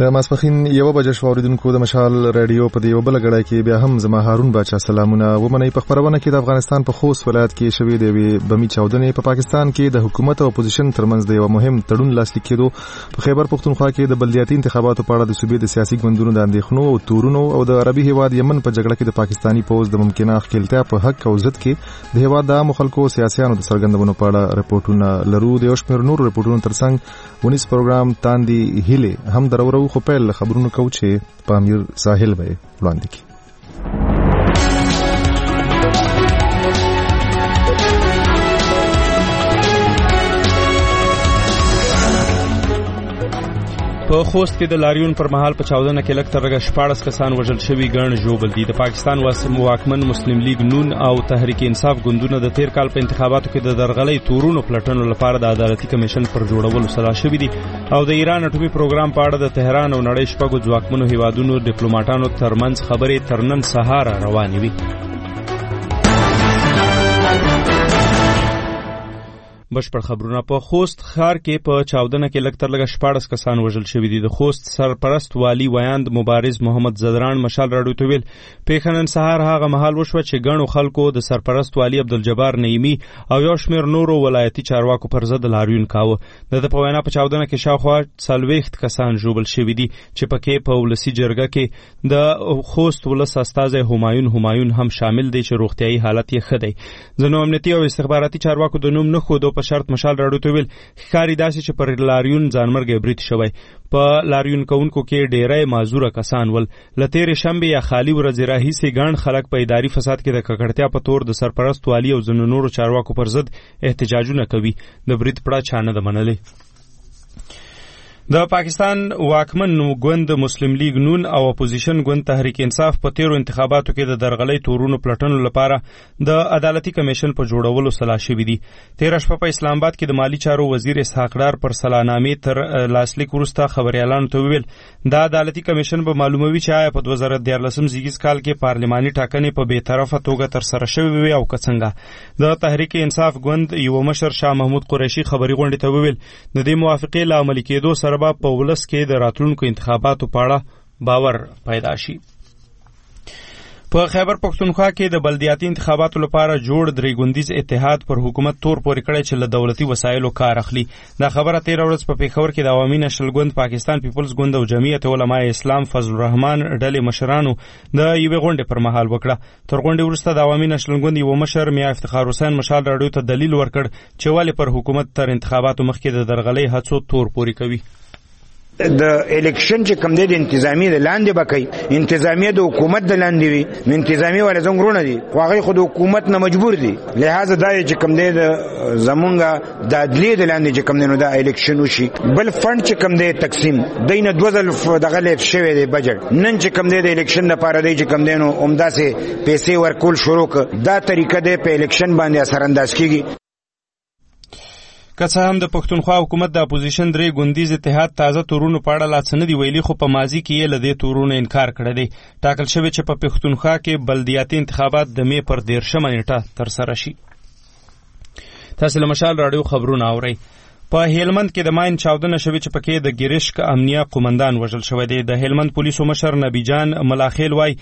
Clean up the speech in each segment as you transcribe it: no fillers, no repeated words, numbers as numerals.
د ماسپخین 1 بجې شو اوریدونکو د مشال رادیو په دې وبله غړای کې بیا هم زما هارون باچا سلامونه ومني. په خبرونه کې د افغانستان په خوست ولایت کې شوې د بمی چاودنې په پاکستان کې د حکومت او اپوزیشن ترمنځ د یو مهم تړون لاسلیک کېدو، په خیبر پختونخوا کې د بلدیاتي انتخاباتو په اړه د صوبې د سیاسي ګوندونو د اندېښنو او تورونو او د عربي هیواد یمن په جګړه کې د پاکستانی پوز د ممکنه ښکیلتیا په حق او ضد کې د هیواد د مخالکو سیاسيانو د سرګندونو په اړه رپورټونه لرو. د یو شمېر نور رپورټونو ترڅنګ ونیس پروګرام تاندې هیله هم درورو خو پیل خبرونه کو چې په امیر ساحل به وړاندې کی. په خوست کې د لاریون پر مهال په چاودنه کې لږ تر لږه 14 کسان وژل شوي، ګڼ ژوبل دي. د پاکستان واکمن مسلم لیگ نون او تحریک انصاف ګوندونه د تیر کال په انتخاباتو کې د درغلۍ تورونو پلټنو لپاره د عدالتي کمیشن پر جوړولو سلا شوي دي او د ایران اټومي پروګرام په اړه د تهران او نړۍ شپږو ځواکمنو هیوادونو ډیپلوماټانو ترمنځ خبرې تر نن سهار روانې وي. بشپړ خبرونه. په خوست ښار کې په چاودنه کې لږ تر لږه 14 کسان وژل شوي دي. د خوست سرپرست والی ویاند مبارز محمد زدران مشال راډیو ته ویل پیښه نن سهار هغه مهال وشوه چې ګڼو خلکو د سرپرست والی عبدالجبار نعیمي او یو شمېر نورو ولایتي چارواکو پر ضد لاریون کاوه. د په وینا په چاودنه کې شاوخوا 40 کسان ژوبل شوي دي چې پکې په ولسي جرګه کې د خوست ولس استازی همایون هم شامل دی چې روغتیايي حالت یې ښه دی. ځینو امنیتي او استخباراتي چارواکو د نوم نه ښودو په شرط مشال راډیو ته ویل ښکاري داسې چې پر لاریون ځانمرګی برید شوی. په لاریون کوونکو کې ډیری معذوره کسان ول. له تېرې شنبې یا خالي ورځې راهیسې ګڼ خلک په اداري فساد کې د ککړتیا په تور د سرپرست والي او ځینو نورو چارواکو پر ضد احتجاجونه کوي. د برید پړه چا نه ده منلې. د پاکستان واکمن ګوند مسلم لیگ نون او اپوزیشن ګوند تحریک انصاف په تیرو انتخاباتو کې د درغلۍ تورونو پلټنو لپاره د عدالتي کمیشن په جوړولو سلا شوي دي. تېره شپه په اسلام آباد کې د مالی چارو وزیر اسحاق ډار پر سلانامې تر لاسلیک وروسته خبریالانو ته وویل دا عدالتي کمیشن به معلوموي چې آیا په 2014 زیږیز کال کې پارلماني ټاکنې په بېطرفه توګه ترسره شوې وي او که څنګه. د تحریک انصاف ګوند یو مشر شاه محمود قریشي خبري غونډې ته وویل د دې موافقې له عملي کېدو سره په ولس کې د راتلونکو انتخاباتو په اړه باور پیدا شي. په خیبر پختونخوا کې د بلدیاتي انتخاباتو لپاره جوړ درې ګوندیز اتحاد پر حکومت تور پورې کړی چې له دولتي وسایلو کار اخلي. دا خبره 13 ورځ په پیښور کې د عوامي نشل ګوند، پاکستان پیپلز ګوند او جمعیت علماء اسلام فضل الرحمن ډلې مشرانو د یوې غونډې پر مهال وکړه. تر غونډې وروسته د عوامي نشل ګوند یو مشر میا افتخار حسین مشال راډیو ته دلیل ورکړ چې ولې پر حکومت تر انتخاباتو مخکې د درغلۍ هڅو تور پورې کوي. د الیکشن چې کوم د انتظامی د لاندې بکې انتظامی د حکومت د لاندې وي، انتظامی ول زنګرونه دي خو هغه خود حکومت نه مجبور دي. لہذا دا چې کوم د زمونږه د عدلیه د لاندې چې کوم د الیکشن وشي بل فند چې کوم د تقسیم دینه 2000 دغه لیک شوی دی بجټ نن چې کوم د الیکشن لپاره دی چې کوم دینو عمداسه پیسې ورکول شروع ک دا طریقه د په الیکشن باندې اثر انداز کیږي. که څه هم د پښتونخوا حکومت د اپوزیشن درې ګوندیز اتحاد تازه تورونو په اړه لا څه نه دي ویلي، خو په ماضي کې یې له دې تورونو انکار کړی دی. ټاکل شوی چې په پښتونخوا کې بلدیاتي انتخابات د مې پر 13 نیټه ترسره شي. تاسو له مشال راډیو خبرونه اورئ. په هلمند کې د ماین چاودنه شوې چې پکې د ګریشک امنیه قومندان وژل شوی دی. د هلمند پولیسو مشر نبی جان ملاخیل وای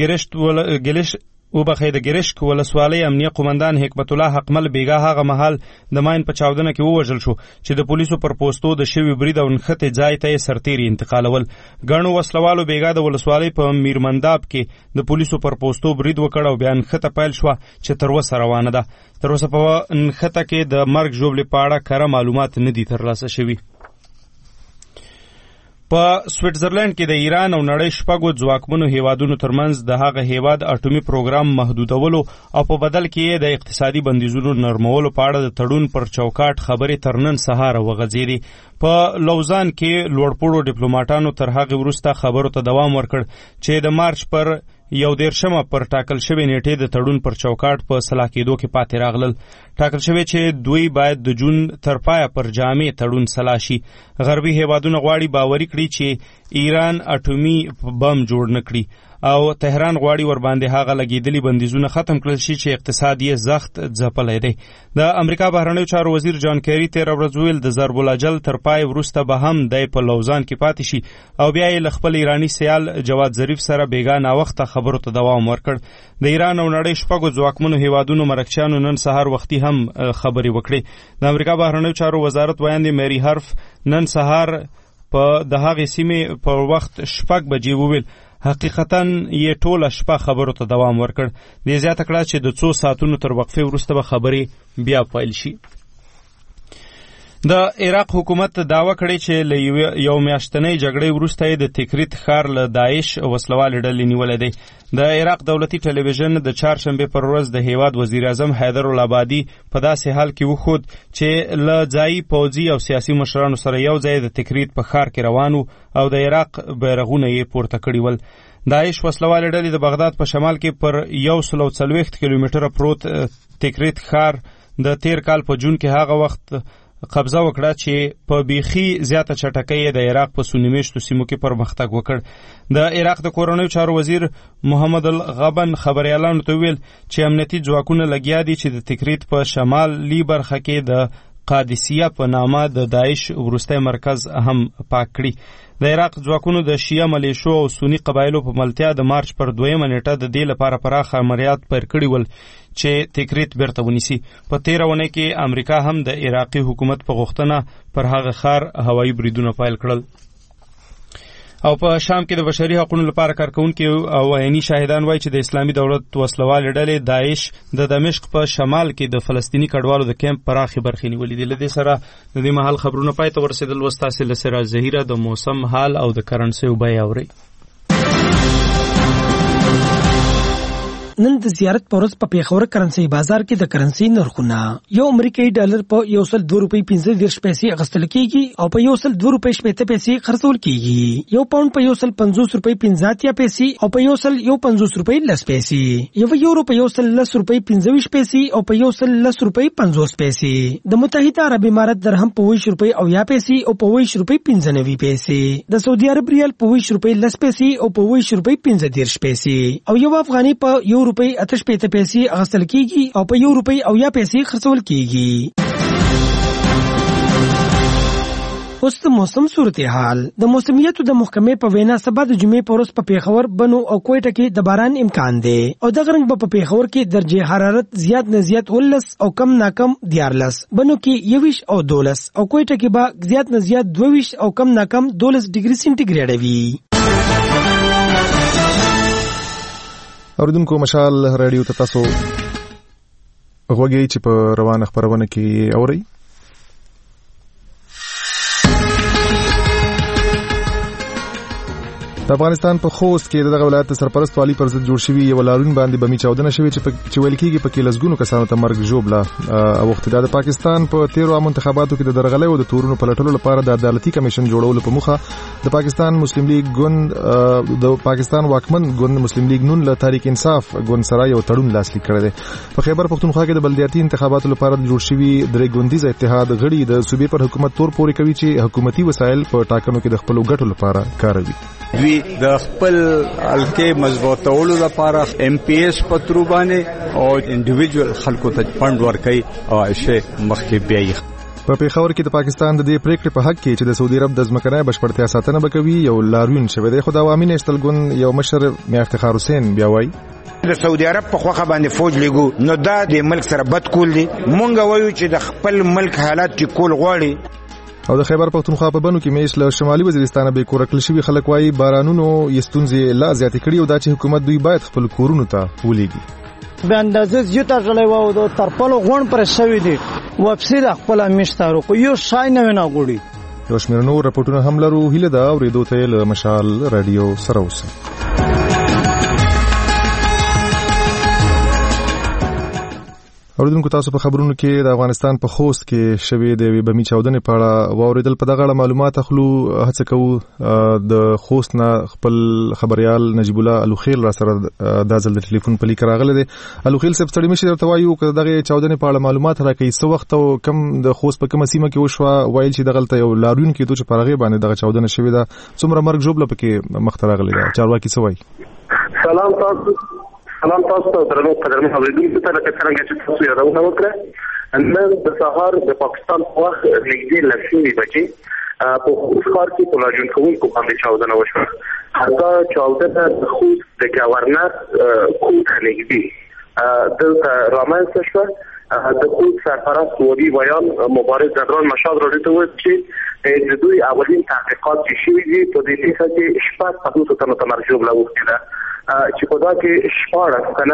د ګریشک ولسوالۍ امنیه قومندان حکمت الله حقمل بیګا هغه مهال د ماین په چاودنه کې ووژل شو چې د پولیسو پر پوسټو د شوي برید او نښتې ځای ته یې سرتیري انتقالول. ګڼو وسلوالو بیګا د ولسوالۍ په میرمنداب کې د پولیسو پر پوسټو برید وکړ او بیا نښته پیل شوه چې تر اوسه روانه ده. تر اوسه په نښته کې د مرګ ژوبلې په اړه کره معلومات نه دي ترلاسه شوي. په سویټزرلند کې د ایران او نړۍ شپږو ځواکمنو هیوادونو ترمنځ د هغه هیواد اټومي پروګرام محدودولو او په بدل کې د اقتصادي بندیزونو نرمولو په اړه د تړون پر چوکاټ خبرې تر نن سهار وغځېدې. په لوزان کې لوړپوړو ډیپلوماټانو تر هغې وروسته خبرو ته دوام ورکړ چې د مارچ پر 11 پر ټاکل شوی نیټې د تړون پر چوکاټ په سلا کېدو کې پاتې راغلل. ټاکل شوی چې دوی باید د جون تر پایه پر جامع تړون سلا شي. غربي هیوادونه غواړي باوري کړي چې ایران اټومي بم جوړ نه کړي. او تهران غواړي ورباندې هغه لګیدلي بندیزونه ختم کړل شي چې اقتصاد یې زخت ځپلی دی. د امریکا بهرنیو چارو وزیر جان کیری 13 ورځ ویل د ضرب الاجل تر پای وروسته به هم دی په لوزان کې پاتې شي او بیا یې له خپل ایراني سیال جواد ظریف سره بیګا ناوخته خبرو ته دوام ورکړ. د ایران او نړۍ شپږو ځواکمنو هیوادونو مرکچیانو نن سهار وختي هم خبرې وکړې. د امریکا بهرنیو چارو وزارت ویاندې میری هرف نن سهار په د هغې سیمې په وخت 6 بجې وویل حقیقتاً یې ټوله شپه خبرو ته دوام ورکړ. دې زیاته کړه چې د 2 ساعتونو تر وقفې وروسته به خبرې بیا پیل شي. د عراق حکومت دعوه کړې چې له یو میاشتنۍ جګړې وروسته یې د تکریت ښار له داعش وسلوالې ډلې نیولی دی. د عراق دولتي ټلویزیون د چهارشنبې پر ورځ د هیواد وزیر اعظم حیدر العبادي په داسې حال کې وښود چې له ځایي پوځي او سیاسي مشرانو سره یو ځای د تکریت په ښار کې روان و او د عراق بیرغونه یې پورته کړي ول. داعش وسلوالې ډلې د بغداد په شمال کې پر 140 کیلومتره پروت تکریت ښار د تیر کال په جون کې هغه وخت قبضه وکړه چې په بیخي زیاته چټکۍ د عراق په سونیمیشتو سیمو کې پرمختګ وکړ. د عراق د کورنیو چارو وزیر محمد الغبن خبریالانو ته ویل چې امنیتي ځواکونه لګیا دي چې د تکریت په شمالي برخه کې د قادسیه په نامه د داعش وروستی مرکز هم پاک کړي. د عراق ځواکونو د شیعه ملیشو او سنی قبایلو په ملتیا د مارچ پر 2 نیټه د دې لپاره پراخ عملیات پیل کړي ول چې تکریت بیرته ونیسي. په 13 اونۍ کې امریکا هم د عراقي حکومت په غوښتنه پر هغه ښار هوایي بریدونه پیل کړل. او په شام کې د بشري حقوقو لپاره کارکونکي او عیني شاهدان وایي چې د اسلامي دولت وسلوالې ډلې داعش د دمشق په شمال کې د فلسطیني کډوالو د کیمپ پراخې برخې نیولې دي. له دې سره د دې مهال خبرونه پای ته ورسېدل. اوس تاسې له سراج ظهیره د موسم حال او د کرنسیو بیې اورئ. نن د زیارت په ورځ په پیښور کرنسي بازار کې د کرنسي نرخونه یو امریکایي ډالر په 102.50 پیسې اخیستل کېږي او په 102.50 پیسې خرڅول کېږي. یو پاوند په 150.50 پیسې او په 150.10 پیسې. یو یورو په 110.25 پیسې او په 110.50 پیسې. د متحده عرب امارات درهم په 20.10 پیسې او په 20.95 پیسې. د سعودي عرب ریال په 20.10 پیسې او په 20.15 پیسې. او یو افغاني په یو روپۍ 88 پیسې اخیستل کېږي او په 1 روپۍ 80 پیسې خرڅول کېږي. اوس د موسم صورتحال. د موسمیاتو د محکمې په وینا سبا د جمعې په ورځ په پیښور، بنو او کوټه کې د باران امکان دی او دغه رنګ په پیښور کې درجه حرارت زیات نه زیات 19 او کم نه کم 14، بنو کې 21 او 12 او کوټه کې به زیات نه زیات 22 او کم نه کم 12 ډیګري سنټیګریډ وي. اوریدونکو مشال رادیو ته تاسو غوږی چې په روانه خبرونه کې اورئ. د افغانستان په خوست کې دغه ولایت سرپرست والی پر ضد جوړ شوی یو لارون باندې بمی چاودنه شوی چې ویل کېږي په کې لسګونو کسانو ته مرګ ژوبله او وخت د پاکستان په 13 عام انتخاباتو کې د درغلۍ او د تورونو پلټلو لپاره د عدالتي کمیشن جوړولو په موخه د پاکستان مسلم لیگ ګوند د پاکستان واکمن ګوند مسلم لیگ نون له تحریک انصاف ګوند سره یو تړون لاسلیک کړی دی. په خیبر پختونخوا کې د بلدیاتي انتخاباتو لپاره جوړ شوی درې ګوندیز اتحاد غړي د صوبې پر حکومت تور پورې کوي چې حکومتي وسایل په ټاکنو کې د خپل ګټو لپاره کاروي. دوی د خپل الکه مضبوطولو لپاره ایم پی ایس پترو باندې او انډیویډوال خلکو ته فند ورکړي او شی مخکې بیاي. په پیښور کې د پاکستان د دې پریکړې په حق کې چې د سعودي عرب د ځمکنۍ بشپړتیا ساتنه وکوي یو لاریون شوی دی. خو د عوامي نېشنل ګوند یو مشر میا افتخار حسین بیا وایي د سعودي عرب په خوخه باندې فوج لګو نو دا د ملک سره بد کول دي. مونږ وایو چې د خپل ملک حالات کې کول غواړي. او د خیبر پختونخوا په بنو کې میش له شمالي وزیرستان به کور کړل شوی خلک وایي بارانونو یستونځي لا زیاتې کړي او دا چې حکومت دوی باید خپل کورونو ته ولېږي. به اندازې زیات غلې وو د ترپلو غون پر شوی دي واپسی د خپل میشتارو کو یو شای نه نه غوړي. یو شمېر نور رپورټونه هم لرو. هیله دا اوریدو ته له مشال رادیو سره اوسه. اوریدونکو تاسو په خبرونو کې د افغانستان په خوست کې شوې د بمی چاودنې په اړه واوریدل. په دغه اړه معلومات اخلو. هڅه کوو د خوست نه خپل خبريال نجیب الله الوخیل را سره د ځل د ټلیفون په لیک راغله دي. الوخیل صاحب ستړي مشه درته وایو چې دغه چاودنې په اړه معلومات راکړي. څو وخت او کم د خوست په کومه سیمه کې وشو وایي چې دغه یو لاریون کې چې په هغه باندې دغه چاودنه شوې ده څومره مرګ جوړه پکې مخ ته راغلی ده. چارواکي څه وایي؟ سلام تاسو ته درنو قدرمن اوریدونکو ته لکه څنګه چې تاسو یادونه وکړه نن د سهار د پاکستان په وخت نږدې لسمې بجې په خوست ښار کې په لاجون کوونکو باندې چاودنه وشوه. هغه چاودنه د خوست د گورنر کور ته نږدې دلته رامنځته شوه. د خوست سرپرست ولی بیان مبارز جنرال مشهد راډیو ته وویل چې د دوی اولین تحقیقات چې شوي دي په دې پیښه کې 5 تنو ته مرجوب لاوښتې ده چې په دا کې 14 تنه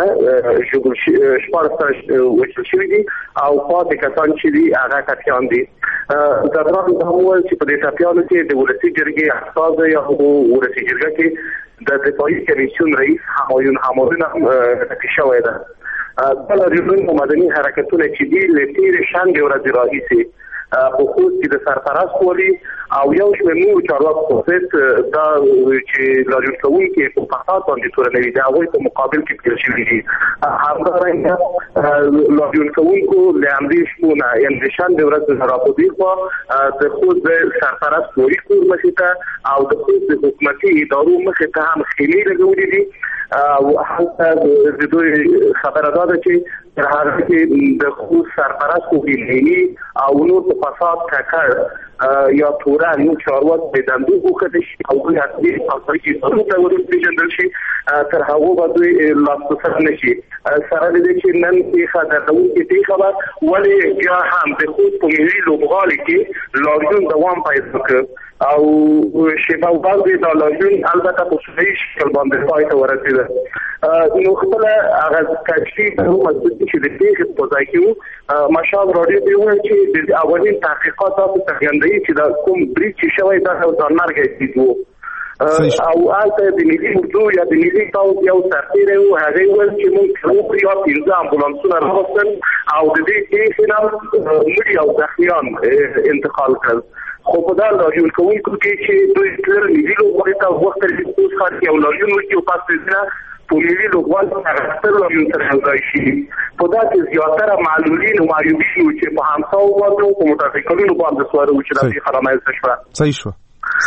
وژل شوي دي او پاتې کسان چې دي هغه ټپیان دي. جنرال دا وویل چې په دې ټپیانو کې د ولسي جرګې استازی یا ولسي جرګه کې د دفاعي کمیسیون رئیس همایون همایون هم ټپي شوی ده. د لاریون مدني حرکتونه چې دي له تېرې شنبې ورځې راهیسې په خوست کې د سرپرست ولی او یو شمېر نورو چارواکو په ضد دا چې لاریون کوونکي په فساد باندې تورنوي د هغوی په مقابل کې پیل شوي دي. همدارنګه لاریون کوونکو له همدې شپو نه یعنې د شنبې ورځ نه راپدې خوا د خوست د سرپرست ولی کور مخې ته او د خوست د حکومتي ادارو مخې ته هم خیمې لګولې دي او هلته د دوی خبره دا ده چې تر هغه کې د خوست سرپرست وګینی او نور په فساد ککړ یا تورن نو چارواک به دندو وکړي شي او دوی حتی خپل کې ضرورت ورته پیژندل شي تر هغه باندې لاسپسر نشي. سره دې چې نن کې خاطرون کې دې خبر ولی بیا هم د خوست په ملي لوبغالي کې لاریون دوام پیدا کړ او شیبه وړاندې دا لاریون البته په صحیح شکل باندې پای ته ورسېده. نو خپل هغه کچې په مسجد چې د دې په ځای کې مشهد راډیو دی وایي چې د اولین تحقیقات تاسو څرګندوي چې دا کوم بریج چې شوی دا د مرګ کېدو او هلته د ملي اردو یا د ملي پوځ یو سرتیری و هغه ویل چې موږ یا 15 امبولانسونه راوستل او د دې کې نه مړي او زخمیان انتقال کړل. خو په دا لاریون کوونکو کې چې دوی تر ملي لوبغالي ته وخت لري اوس ښار کې یو لاریون وکړي او پاس پرېږدنه په ملي لوبغالي هغه ستر لاریون سره یوځای شي. په دا کې زیاتره معلولین او معیوبین چې په همساو باندې په موټرسایکلونو باندې سوار وو چې دا پیښه رامنځته شوه. صحیح شو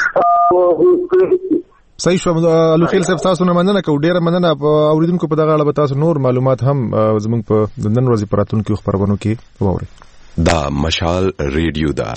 الوخیل صاحب تاسو نه مننه کوم ډیره مننه. اوریدونکو په دغه اړه به تاسو نور معلومات هم زموږ په نن ورځې پراتونکو خبرونو کې واورئ. دا مشال ریډیو دا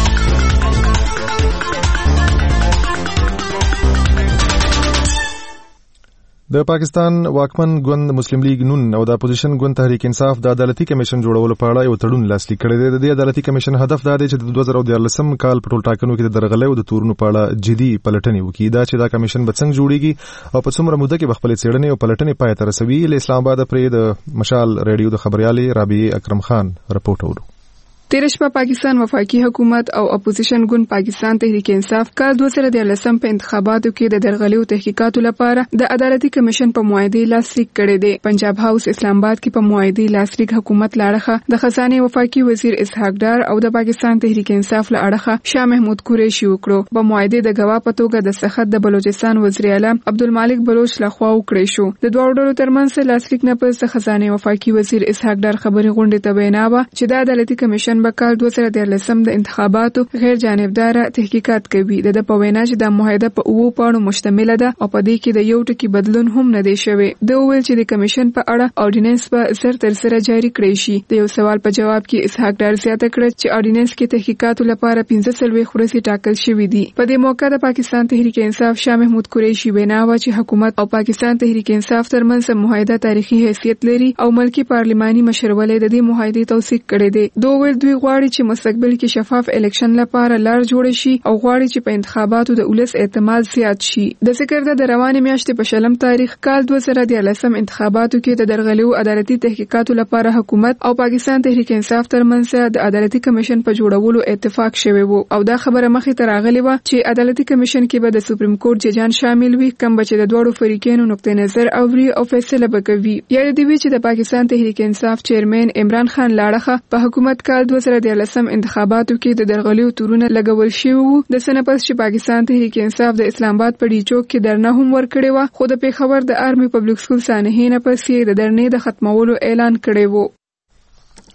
د پاکستان واکمن ګوند مسلم لیگ نون او د اپوزیشن ګوند تحریک انصاف د عدالتي کمیشن جوړولو په اړه یو تړون لاسلیک کړی دی. د دې عدالتي کمیشن هدف دا دی چې د 2014 کال په ټول ټاکنو کې د درغلۍ او د تورونو په اړه جدي پلټنې وکړي. دا چې دا کمیشن به څنګه جوړیږي او په څومره موده کې به خپل څېړنې او پلټنې پای ته رسوي. له اسلام آباد پرې د مشال ریډیو د خبريالې رابعه اکرم خان رپورټ اورو. تیر شپه پاکستان وفاقي حکومت او اپوزیشن ګوند پاکستان تحریک انصاف کال 2013 په انتخاباتو کې د درغلیو تحقیقاتو لپاره د عدالتي کمیشن په معاهده لاسلیک کړی دی. پنجاب هاوس اسلام آباد کې په معاهده لاسلیک حکومت لاړه د خزانه وفاقي وزیر اسحاق ډار او د پاکستان تحریک انصاف لاړه شاه محمود قریشي وکړو. په معاهده د گواه په توګه د سخت د بلوچستان وزیر اعلی عبدالمالک بلوچ لخوا وکړی شو. د دوه ډلو ترمنځ لاسلیک نه پس د خزانه وفاقي وزیر اسحاق ډار خبري غونډه ته ویناوه چې د عدالتي کمیشن به کال 2013 د انتخاباتو غیر جانبدار تحقیقات کوي. د په وینا چې د معاهده په 9 پاڼو مشتمل ده او په دې کې د یو ټکی بدلون هم نه دی شوی. د ویل چې د کمیشن په اړه اورډیننس په سر تر سره جاری کړی شي. د یو سوال په جواب کې اسحاق ډار زیاته کړ چې اورډیننس کې تحقیقاتو لپاره 15 ورځې ټاکل شوې دي. په دې موقع د پاکستان تحریک انصاف شاه محمود قریشي ویناوه چې حکومت او پاکستان تحریک انصاف ترمنځ معاهده تاریخي حیثیت لري او ملکی پارلماني مشرولې د دې معاهده توثیق کړي دي. دوی ویل دوی غواړي چې مستقبل کې شفاف الیکشن لپاره لار جوړ شي او غواړي چې په انتخاباتو د ولس اعتماد زیات شي. د ذکر د روانې میاشتې په شلم تاریخ کال 2013 انتخاباتو کې د درغلیو عدالتي تحقیقاتو لپاره حکومت او پاکستان تحریک انصاف ترمنځ د عدالتي کمیشن په جوړولو اتفاق شوی وو او دا خبره مخې ته راغلی و چې عدالتي کمیشن کې به د سپریم کورټ ججان شامل وي کوم چې د دوړو فریقینو نقطه نظر اوري او فیصله وکوي. یا د دې چې د پاکستان تحریک انصاف چیرمن عمران خان لاړه په حکومت کال 2013 انتخاباتو کې د درغلیو تورونه لګول شوی وو. د سنپس چې پاکستان تحریک انصاف د اسلام آباد په ډی چوک کې درنه هم ورکړی و خو د پیښور د آرمي پبلک سکول سانحې نه پسې د درنې د ختمولو اعلان کړی وو.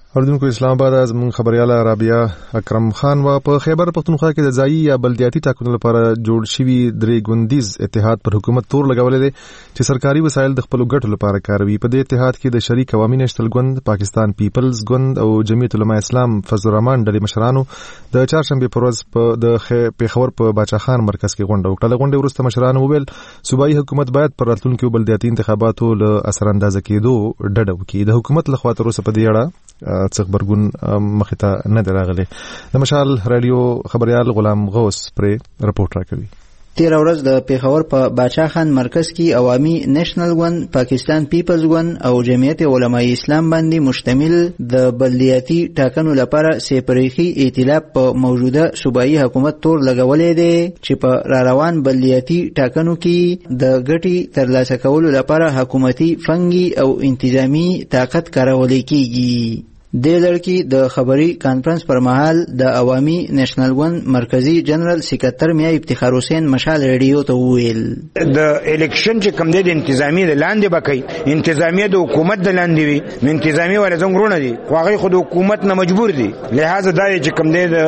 اردوونکو اسلام آباد زموږ خبرياله رابعه اکرم خان وا په خیبر پختونخوا کې د ځایي یا بلدیاتي ټاکنو لپاره جوړ شوی درې ګوندیز اتحاد پر حکومت تور لګولې دي چې سرکاري وسایل د خپل ګټو لپاره کاروي. په دې اتحاد کې د شریک عوامي نېشنل ګوند، پاکستان پیپلز ګوند او جمعیت علماء اسلام فضل الرحمن ډلې مشرانو د چهارشنبه پر ورځ په د پیښور په باچا خان مرکز کې غونډه وکړه. غونډه وروسته مشرانو وویل صوبایي حکومت باید پر راتلونکو بلدیاتي انتخاباتو له اثر اندازه کېدو ډډه وکړي. د حکومت لخوا تر اوسه په دې اړه څه خبرګون مخته نه دراغله. د مشال رادیو خبريال غلام غوث پر رپورټ راکوي. تیر ورځ د پیښور په باچا خان مرکز کې عوامي نېشنل ګوند، پاکستان پیپلز ګوند او جمعیت علماء اسلام باندې مشتمل د بلدیاتي ټاکنو لپاره سیپریخي ائتلاف په موجوده صوبایي حکومت تور لګولې دی چې په روان بلدیاتي ټاکنو کې د ګټي ترلاسه کولو لپاره حکومتي فنګي او انتظامی طاقت کارول کیږي. د لړکی د خبري کانفرنس پر مهال د عوامي نېشنل ګوند مرکزی جنرال سکرټر میا افتخار حسین مشال رادیو ته ویل د الیکشن چې کوم د انتظامی د لاندې بکای انتظامی د حکومت د لاندې وي انتظامی ول زنګرونه دي واغې خود حکومت نه مجبور دي لہذا دا چې کوم د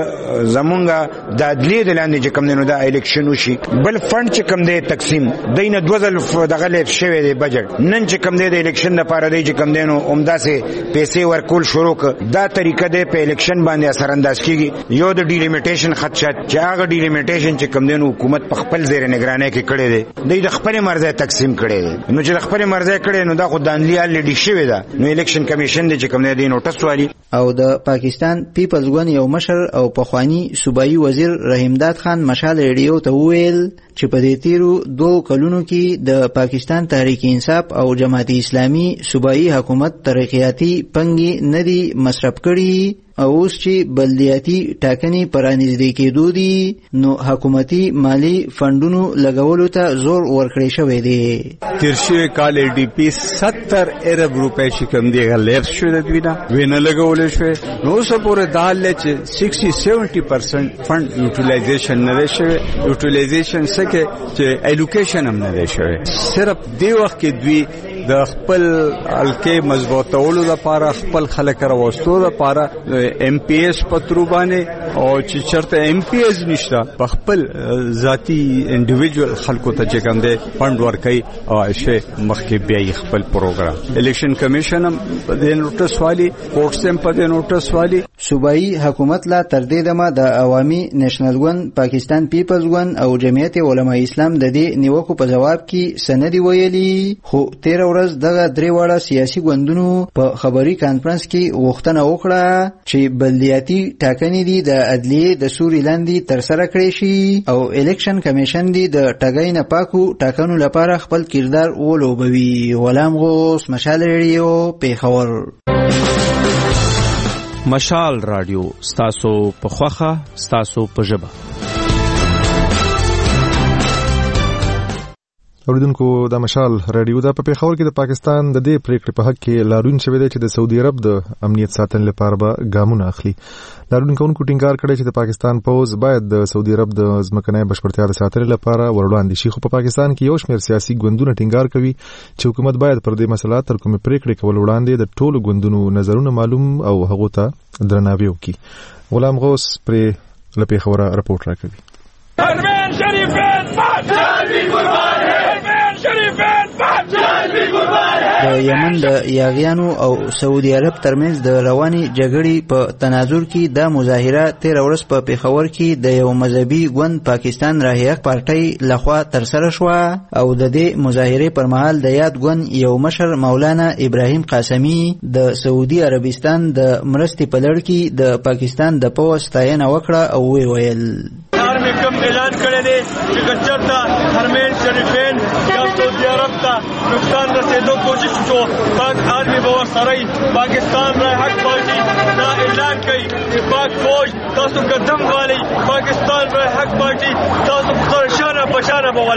زمونږه د عدلیه د لاندې چې کوم د الیکشن وشي بل فند چې کوم د تقسیم دینه 2000 دغه لیف شوی دی بجټ نن چې کوم د الیکشن لپاره دی چې کوم دینو عمده سي پیسې ورکول شروع دا طریقه د په الیکشن باندې اثر انداز کیږي. یو د ډیلیمیټیشن خدشات چې هغه ډیلیمیټیشن چې کوم دین حکومت په خپل زیر نگرانی کې کړی دی د خپل مرزه تقسیم کړی دی نو چې د خپل مرزه کړی نو دا خو د انلی الډی شوی دا نو الیکشن کمیشن د چې کوم دی نوټس والی. او د پاکستان پیپلز ګوند یو مشر او پخوانی صوبایي وزیر رحیمداد خان مشال رادیو ته ویل چې په دې تیرو 2 کلونو کې د پاکستان تحریک انصاف او جماعت اسلامي صوبایي حکومت ترقیاتی پنګي ندي مصرف کړي او اوس چې بلدیاتي ټاکنې پرانیزدې کېدو دي نو حکومتي مالی فندونو لګولو ته زور ورکړی شوی دی. تیر شوی کال ډي پی 70 ارب روپۍ چې کوم دی غلیف شو د دوی نه وینه لګول شو نو اوس پورې دال چې 60-70% فند یوټیلایزیشن نه شوی. یوټیلایزیشن سکه چې ایلوکیشن هم نه شوی. صرف دی وخت کې دوی د خپل الکه مضبوطولو لپاره خپل خلک راوستو لپاره ایم پی ایس پتروبانه او چې چرته ایم پی ایس نشته په خپل ذاتی انډیویډوال خلکو ته چې کوم دی فند ورکي او شی مخکې بیا خپل پروګرام الیکشن کمیشن هم په دې نوټس والی کورټس هم په دې نوټس والی. صوبایي حکومت لا تر دې دمه د عوامي نېشنل ګوند، پاکستان پیپلز ګوند او جمعیت علماء اسلام د دې نیوکو په جواب کې سندي ویلي خو تیر ورځ دغه درې واړه سیاسي ګوندونو په خبري کانفرنس کې غوښتنه وکړه چې بلدیاتي ټاکنې دي د عدلیه د سوري لاندې تر سره کړي شي او الیکشن کمیشن دي د ټاګۍ نه پاکو ټاکنو لپاره خپل کردار ولوبوي. غلام غوث مشال رادیو پیښور. مشال رادیو ستاسو په خوخه ستاسو په ژبه. اوریدونکو د مشال رادیو د په پیښور کې د پاکستان د دې پریکړې په حق کې لاریون شوی دی چې د سعودي عرب د امنیت ساتنې لپاره به ګامونه اخلي. لاریون کوونکو ټینګار کړی چې د پاکستان پوز باید د سعودي عرب د ځمکنۍ بشپړتیا د ساتنې لپاره وړاندې شي. خو په پاکستان کې یو شمېر سیاسي ګوندونه ټینګار کوي چې حکومت باید پر دې مسله تر کومې پریکړې کول وړاندې د ټولو ګوندونو نظرونه معلوم او هغو ته درناوی وکړي. غلام غوث پر له پیښوره رپورټ راکوي. د یمن د یاغیانو او سعودي عرب ترمنځ د رواني جګړې په تناظر کې د مظاهره تیر ورځ په پیښور کې د یو مذهبي ګوند پاکستان راهیق پارټۍ لخوا ترسره شو او د دې مظاهره پر مهال د یاد ګوند یو مشر مولانا ابراهیم قاسمی د سعودي عربستان د مرستې په لړ کې د پاکستان د پوځ ستاینه وکړه او ویل کم اعلان کړی دی چې کچرته حرمین شریفین یا سعودي عرب ته نقصان رسېدو کوشش وشو پاک آرمي به ورسره پاکستان رای حق پارټي دا اعلان کوي چې پاک فوج تاسو قدم والی پاکستان رای حق پارټي تاسو سره شانه په شانه به ولاړي.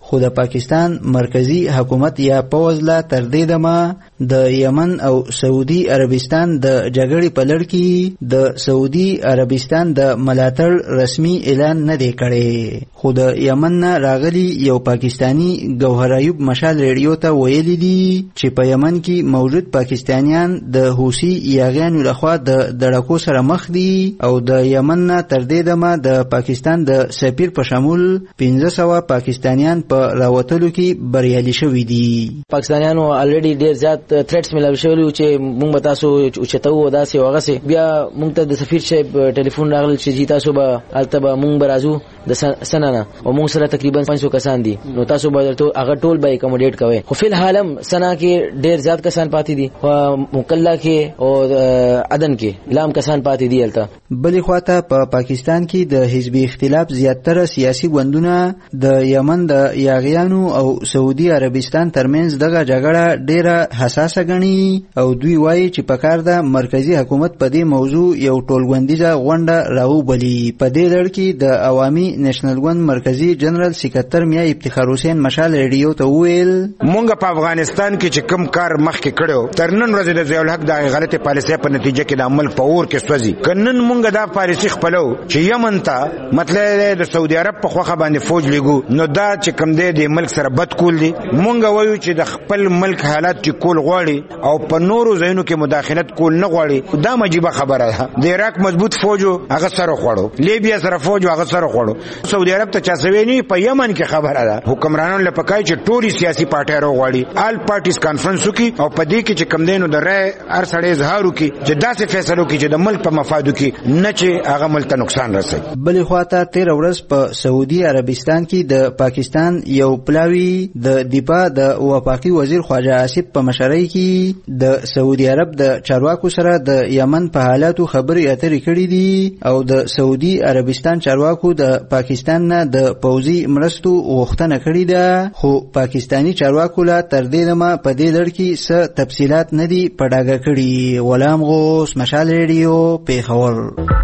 خو د پاکستان مرکزی حکومت یا پوز لا تر دې دمه د یمن او سعودي عربستان د جګړې په لړ کې د سعودي عربستان د ملاتړ رسمي اعلان نه دی کړی، خو د یمن نه راغلی یو پاکستانی ګوهر ایوب مشال ریډیو ته ویلي دي چې په یمن کې موجود پاکستانیان د حوثي یاغیانو لخوا د دړکو سره مخ دي او د یمن نه تر دې دمه د پاکستان د سفیر په شمول 1500 پاکستانیان په راوتلو کې بریالي شوي دي. پاکستانیانو الریډي ډیر زیات تھریټس ملاوي شوي چې موږ به تاسو اوچتو داسې وغسه، بیا موږ ته د سفیر صاحب ټلیفون راغلی چې تاسو به الته به موږ به راځو د سنانه او موږ سره تقریبا 500 کسان دي، نو تاسو به هغه ټول به اکوموډیټ کوئ. خو فل حال سنا کې ډیر زیات کسان پاتې دي او مکلا کې او عدن کې لام کسان پاتې دي الته. بلې خواته په پاکستان کې د حزبي اختلاف زیاتره سیاسي ګوندونه د یمن د یاغیانو او سعودي عربستان ترمنځ دغه جګړه ډیره حساسه ګڼي او دوی وایي چې په کار ده مرکزی حکومت په دې موضوع یو ټولګوندیزه غونډه راوبلي. په دې لړ کې د عوامي نېشنل ګوند مرکزی جنرال سکرټر میا افتخار حسین مشال ریډیو ته وویل مونږ په افغانستان کې چې کم کار مخکې کړو تر نن ورځې د ضیاء الحق د غلطه پالیسۍ په نتیجه کې د عمل په اور کې سوځي. کنن مونږ دا پالیسي خپلو چې یمن ته مطلب د سعودي عرب په خوخه باندې فوج لګو، نو دا چې کم دی د ملک سره بد کول دي. مونږ وایو چې د خپل ملک حالات چې کول غواړي او په نورو ځایونو کې مداخلت کول نه غواړي، دا مجيبه خبره ده. د عراق مضبوط فوج هغه سره خوړو، لیبیا سره فوج هغه سره خوړو، سعودي عرب ته چا سوي نه. په یمن کې خبره ده حکمرانانو له پکای چې ټولي سیاسي پارټي راغواړي، آل پارټیز کانفرنس وکي او په دې کې چې کم دینو د رائے هر سړی اظهار وکي چې داسې فیصلو کې چې د ملک په مفادو کې نه چې هغه ملک ته نقصان رسوي. بلې خواته 13 ورځ په سعودي عربستان کې د پاکستان یو پلاوی د دفاع د وفاقي وزیر خواجه آصف په مشرۍ کې د سعودي عرب د چارواکو سره د یمن په حالاتو خبرې اترې کړې دي او د سعودي عربستان چارواکو د پاکستان نه د پوځي مرستو غوښتنه کړې ده، خو پاکستانی چارواکو لا تر دې دمه په دې لړ کې څه تفصيلات نه دي په ډاګه کړي. غلام غوث مشال ریډیو پیښور.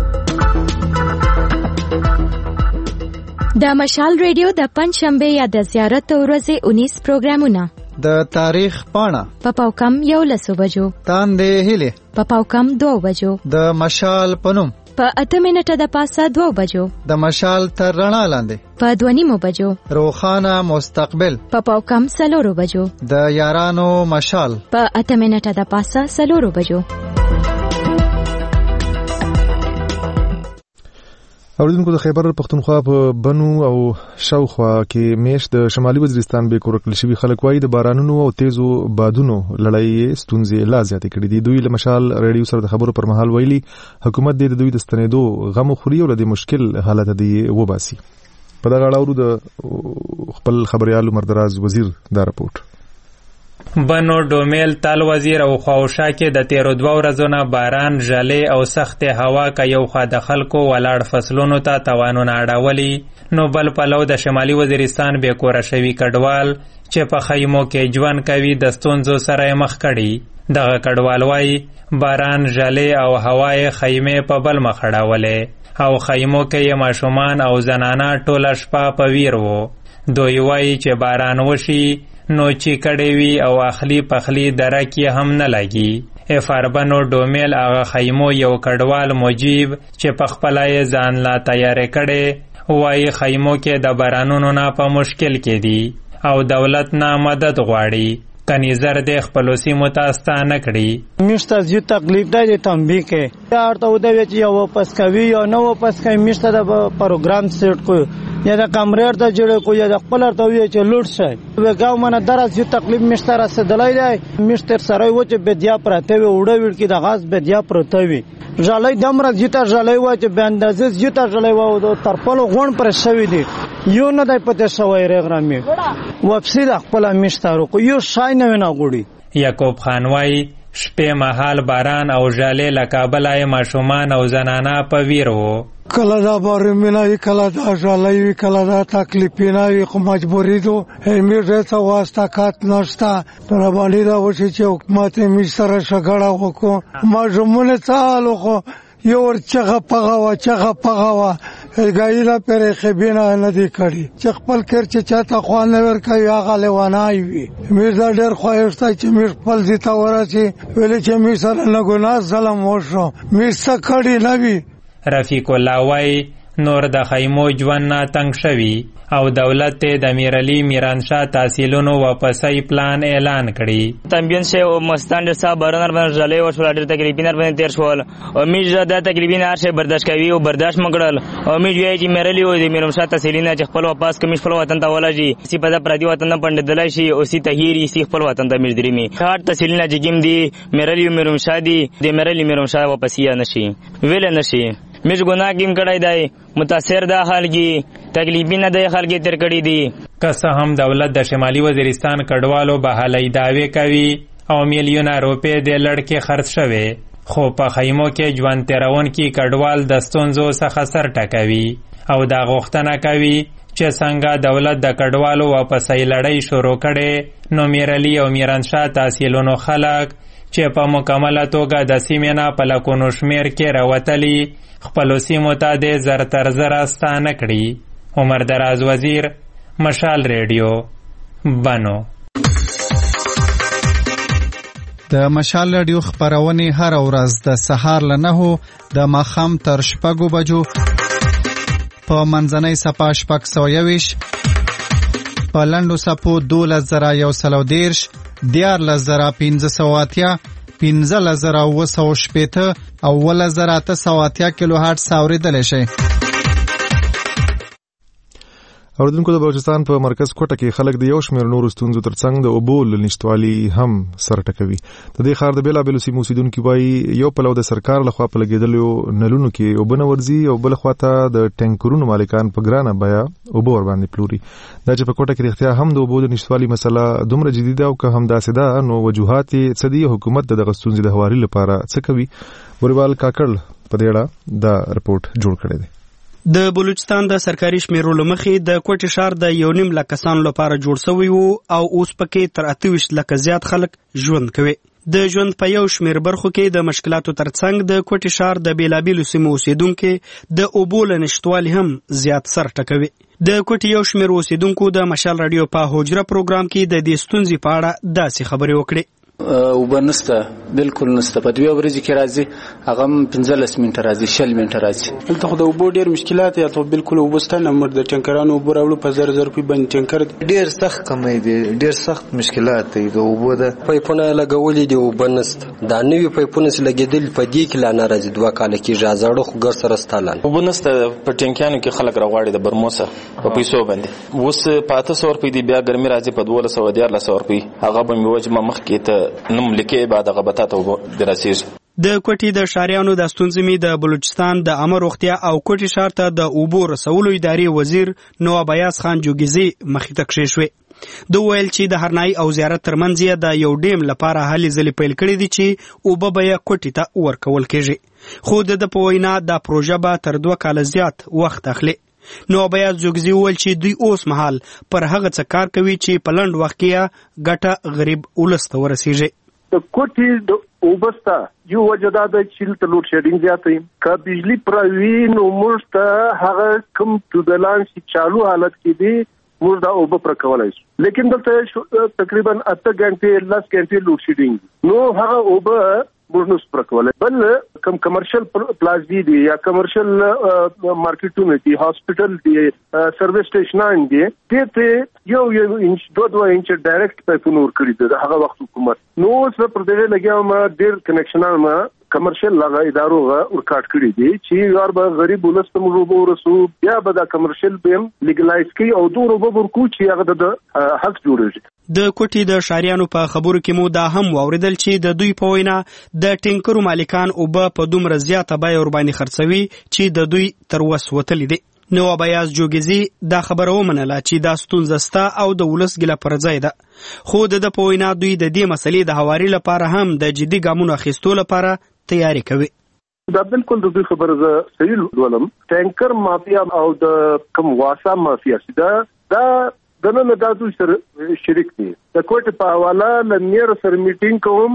د مشال ریډیو د پنځشنبه یا د زیارت ورځې 19 پروګرامونه د تاریخ پاڼه په پاوکم 11 بجو، تاندې هله په پاوکم 2 بجو، د مشال پنوم په 8 منټه د پاسه 2 بجو، د مشال تر رڼا لاندې په 2:30 بجو، روخانه مستقبل په پاوکم 4 بجو، د یارانو مشال په 8 منټه د پاسه 4 بجو. اوریدونکو د خیبر پختونخوا په بنو او شاوخوا کې میش د شمالي وزیرستان به کورکل شوی خلک وایي د بارانونو او تیزو بادونو لړۍ ستونزې لا زیاتې کړې دي. دوی له مشال ریډیو سره د خبرو پر مهال ویلي حکومت د دوی د ستنېدو غم خوري او د مشکل حالت دی وباسي. په دغه اړه د خپل خبريال مردراز وزیر دا رپورټ. بنو ډومیل تل وزیر او خواوشا کې د 13 ورځو نه باران ژلې او سخت هوا کا یو خوا د خلکو ولاړ فصلونو ته توانونه اړولي، نو بل پلو د شمالي وزیرستان به کور شوی کډوال چې په خیمو کې ژوند کوي د ستونزو سره مخ کړي. دغه کډوال وایي باران ژلې او هوای خیمه په بل مخ اړولې او خیمو کې ماشومان او زنانه ټوله شپه په ویر وو. دوی وایي چې باران وشي نو چې کړي وي او اخلي پخلي درک یې هم نه لګي. افاربنو ډومیل هغه خیمو یو کډوال مجیب چې په خپل یې ځان لا تیار کړي وایي خیمو کې د بارانونو نه په مشکل کې دي او دولت نه مدد غواړي. کني زر د خپل سیمو تاسو نه کړي میشته زیو تکلیف دی تنبیه کې ارته و دی چې یو واپس کوي یا نو واپس کوي میشته د پروګرام سیټ کو یا د کمرې ته جوړ کو یا د خپل ارته وی چې لوټ شي وګاو منه درز یو تکلیف میشته را سدلای دی میشته سره و چې بدیا پراته وی وړه وړ کې د غاز بدیا پروته وی ژلای دمر جیتا ژلای و چې به اندازې جیتا ژلای و د ترپلو غون پر شوی دی یو نه د پته شوی رغرامي واپسی د خپل میشته کو یو شای نه نه غوړي. یعقوب خان وای شپې محال باران او ژلې لکابلای ماشومان او زنانه په ویرو کله دا بارې مینای کله دا ژلای کله دا تکلیفینای خو مجبوری دو میرته ته واسطه کات نشتا پر باندې دا وشي چې حکومت می سره شګړه وکړو ما زمونه تعالو خو یو ورچغه پغاوه هرګایله پر خبینه نه دی کړی چې خپل کر چې چاته خوان ور کوي هغه لوانای وي میرزا ډېر خوښتا چې میر خپل ځتا ورسي ویل چې می سره نه ګناه ظلم وشو می څه کړی نه وي. رفیق الله وای نور د خیمو ژوند نه تنگ شوی او دولت ته د میرعلی میرانشاه تحصیلونو واپسۍ پلان اعلان کړي. تنبیون شه او مستان صاحب برنر باندې ژلې او شول ډېر تقریبا باندې تیر شول او میجا د تقریبا هر شی برداشت کوي او برداشت مګړل او میجوي چې میرعلی او د میرانشاه تحصیلینه چې خپل واپس کمیش خپل وطن ته ولجی سی په پردي وطن نه پندلای شي او سی تهيري سی خپل وطن ته میردري می هر تحصیلینه چې ګم دي میرعلی او میرانشاه دي د میرعلی میرانشاه واپس یا نشي ویل نشي میج ګناه کیم کړای دی متاثر د خلګي تکلیفینه د خلګي تر کړی دي. که څه هم دولت د شمالي وزیرستان کډوالو بهالۍ دعوی کوي او میلیونه روپۍ د لړکې خرڅ شوی خو په خیمو کې ژوند تیرونکي کډوال د ستونزو څخه سر ټکوي او دا غوښتنه کوي چې څنګه دولت د کډوالو واپسۍ لړۍ شروع کړي نو میرعلی او میرانشاه تحصیلونو خلک چې په مکمله توګه د سیمې نه په لکونو شمېر کې راوتلي خپلو سیمو ته د زر تر زره ستانه کړي. عمر دراز وزیر، مشال ریډیو، بنو. د مشال ریډیو خبرونه هر ورځ د سهار له 9 د ماښام تر 6 بجو په منځنۍ صفه 621 په لنډو صفو 12110 14580 15000 او 10880 کیلو هرتز اوریدل شي. اوردونکو د بلوچستان په مرکز کوټه کې خلک د یو شمېر نورو ستونزو ترڅنګ د اوبو له نشتوالي هم سر ټکوي. د دې ښار د بېلابېلو سیمو اوسېدونکي وایي یو پلو د سرکار لخوا په لګېدلو نلونو کې اوبه نه ورځي او بله خوا ته د ټینکرونو مالکان په ګرانه بیه اوبه ورباندې پلوري. دا چې په کوټه کې رښتیا هم د اوبو د نشتوالي مسله دومره جدي ده او که همداسې ده نو وجوهات یې څه دي، حکومت د دغه ستونزې د هواري لپاره څه کوي؟ بوریوال کاکړ په دې اړه دا رپورټ جوړ کړی دی. د بلوچستان د سرکاري شمیرولو مخې د کوټې ښار د 1.5 لک کسانو لپاره جوړ شوی وو او اوس پکې تر 28 لک زیات خلک ژوند کوي. د ژوند په یو شمیر برخو کې د مشکلاتو ترڅنګ د کوټې ښار د بیلابیلو سیمو اوسیدونکو د اوبو له نشتوالي هم زیات سر ټکوي. د کوټې یو شمیر اوسیدونکو د مشال رادیو په حجره پروګرام کې د دې ستونزې په اړه داسې خبرې وکړې. اوبه نسته، بالکل نسته. په 2 ورځې کې راځي هغه 15 منټه راځي، 60 منټه راځي. دلته خو د اوبو ډېر مشکلات یا ته بالکل اوبه سته نه مر د ټینکرانو اوبه راوړو په 1000 روپۍ باندې ټینکر ډېر سخت کمی دی، ډېر سخت مشکلات دی د اوبو. د پایپونه لګولې دی اوبه نسته، دا نوي پایپونه چې لګېدل په دې کې لا نه راځي 2 کال کې زاړه خو ګر سره ستالان اوبه نسته. په ټینکانو کې خلک راغواړي د برموسه په پیسو باندې اوس په 800 روپۍ دی، بیا ګرمي راځي په 1200 روپۍ. هغه به مې وجه مخ کې ته نوم لیکي بعد غبطاتو دراسیز. د کوټې د شاریانو د ستونزې می د بلوچستان د عامه روغتیا او کوټې ښار ته د اوبو رسولو ادارې وزیر نواب ایاز خان جوګیزي مخې ته کښېښوې. د ویل چې د هرنای او زیارت ترمنځ یې د یو ډیم لپاره هلې ځلې پیل کړې دي چې اوبه به یې کوټې ته ورکول کېږي، خو د په وینا دا پروژه به تر 2 کاله زیات وخت اخلي. نواب ایاز جوګیزي ویل چې دوی اوس مهال پر هغه څه کار کوي چې په لنډ وخت کې ګټه غریب ولس ته ورسیږي. د کوټې د اوبستا یو وجدا د چیل ته لوډ شیډینګ زیاتوي. که بجلی پروي نو موږ ته هغه کم تودلان چې چالو حالت کې دي موږ دا اوبه پر کولای شو، لیکن دلته تقریبا 8 غنټې 10 غنټې لوډ شیډینګ نو هغه اوبه موږ نو پر کولای. بل کم کمرشل پلاز دي یا کمرشل مارکیټونه دي، هاسپټل دي، سرویس سټیشنان دي، ته یو انچ 2 انچ ډایرکټ پایپونه ورکړي دي هغه وخت حکومت. نو څه پر دې لګیا ما ډیر کنیکشنان ما کمرشل لغه ادارو ورکاټ کړی دي چې یار به غریب ولستم روبو رسو بیا به دا کمرشل بیم لیګلایز کی او دو روبو ورکو چې هغه د حق جوړیږي. د کوټې د شاریانو په خبرو کې مو دا هم واوریدل چې د دوی په وینا د ټینکرو مالکان اوبه په دومره زیاته بیه ور باندې خرڅوي چې د دوی تر وس وتلی دي. نواب ایاز جوګیزي دا خبره ومنله چې دا ستونزه سته او د ولس ګیله پر ځای ده، خو د په وینا دوی د دې مسلې د هواري لپاره هم د جدي ګامونو اخیستو لپاره تیاری کوي. دا بالکل د دوی خبره زه صحیح ولم. ټینکر مافیا او د کم واسا مافیا دا دنه د دوی سره شریک دي. د کوټې په حواله لنیر سره میټینګ کوم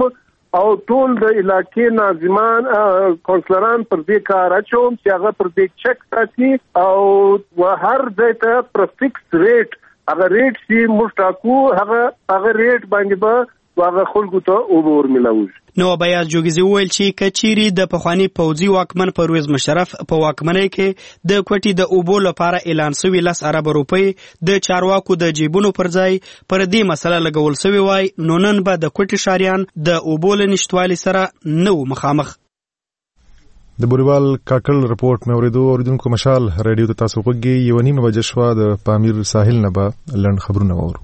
او ټول د علاقې ناظمان کونسلران پر دې کار اچوم چې هغه پر دې چک ساتي او هر ځای ته پر فکس ریټ هغه ریټ چې موږ ټاکو هغه ریټ باندې به هغه خلکو ته اوبه ورملاوي. نو بیاز جوګزي وویل چې کچيري د پخوانی پوځي واکمن پرویز مشرف په واکمنۍ کې د کوټي د اوبو لپاره اعلان شوی 10 ارب روپۍ د چارواکو د جیبونو پر ځای پر دې مسله لګول شوی وای، نو نن به د کوټي شاریان د اوبو لنشټوالي سره نو مخامخ. د بوریوال کاکل رپورټ مې اوریدونکو مشال رادیو ته تاسو وګورئ. یو نیمه بجه شوه د پامیر ساحل نه به لنډ خبرونه وورو.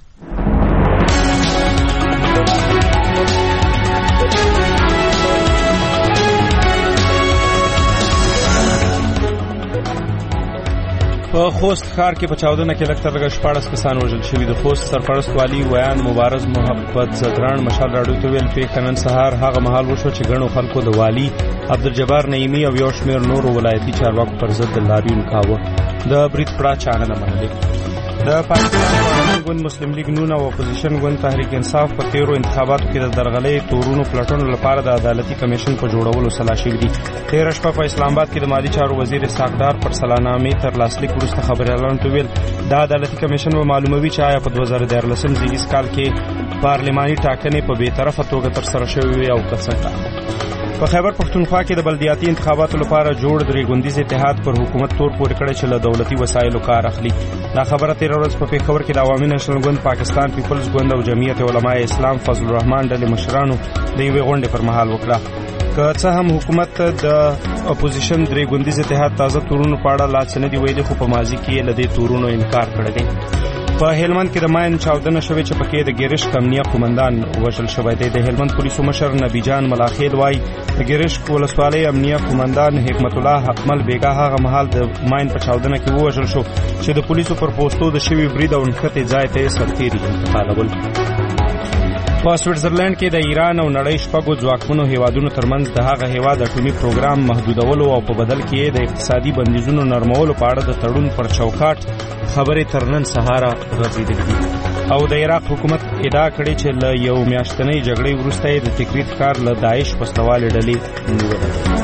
په خوست ښار کې په چاودنه کې لږ تر لږه 14 کسان وژل شوي. د خوست سرپرست والي ویان مبارز محبت زدران مشال راډیو ته ویل پیښه نن سهار هغه مهال وشوه چې ګڼو خلکو د والي عبدالجبار نعیمي او یو شمېر نورو ولایتي چارواکو پر ضد لاریون کاوه. د برید پړه چا نه منلې. د پاکستان ګوند مسلم لیگ نون او اپوزیشن ګوند تحریک انصاف په تیرو انتخاباتو کې د درغلۍ تورونو پلټنو لپاره د عدالتي کمیشن په جوړولو سلا شوي دي. تېره شپه په اسلام آباد کې د مالي چارو وزیر اسحاق ډار پر سلانامې تر لاسلیک وروسته خبریالانو ته ویل دا عدالتي کمیشن به معلوموي چې آیا په 2014 زیږدیز کال کې پارلماني ټاکنې په بېطرفه توګه ترسره شوې وي او که څنګه. په خیبر پښتونخوا کې د بلدیاتي انتخاباتو لپاره جوړ درې ګوندیز اتحاد پر حکومت تور پورې کړی چې له دولتي وسایلو کار اخلي. دا خبره تېره ورځ په پېښور کې د عوامي نېشنل ګوند، پاکستان پیپلز ګوند او جمعیت علماء اسلام فضل الرحمن ډلې مشرانو د یوې غونډې پر مهال وکړه. که څه هم حکومت د اپوزیشن درې ګوندیز اتحاد تازه تورونو په اړه لا څه نه دي ویلي، خو په ماضي کې یې له دې تورونو انکار کړی دی. په هلمند کې د ماین چاودنه شوې چې پکې د ګیرشک امنیه قومندان وژل شوی دی. د هلمند پولیسو مشر نبی جان ملاخیل وایي د ګیرشک ولسوالۍ امنیه قومندان حکمت الله حقمل بیګا هغه مهال د ماین په چاودنه کې ووژل شو چې د پولیسو پر پوسټو د شوي برید او نښتې ځای ته یې سرتېري انتقالول. په سویټزرلند کې د ایران او نړۍ شپږو ځواکمنو هیوادونو ترمنځ د هغه هیواد اټومي پروګرام محدودولو او په بدل کې د اقتصادي بندیزونو نرمولو په اړه د تړون پر چوکاټ خبرې تر نن سهاره غځېدلې دي. او د عراق حکومت ادعا کړې چې له یو میاشتنۍ جګړې وروسته یې د تکریت کار له داعش وسلوالې ډلې نیولې.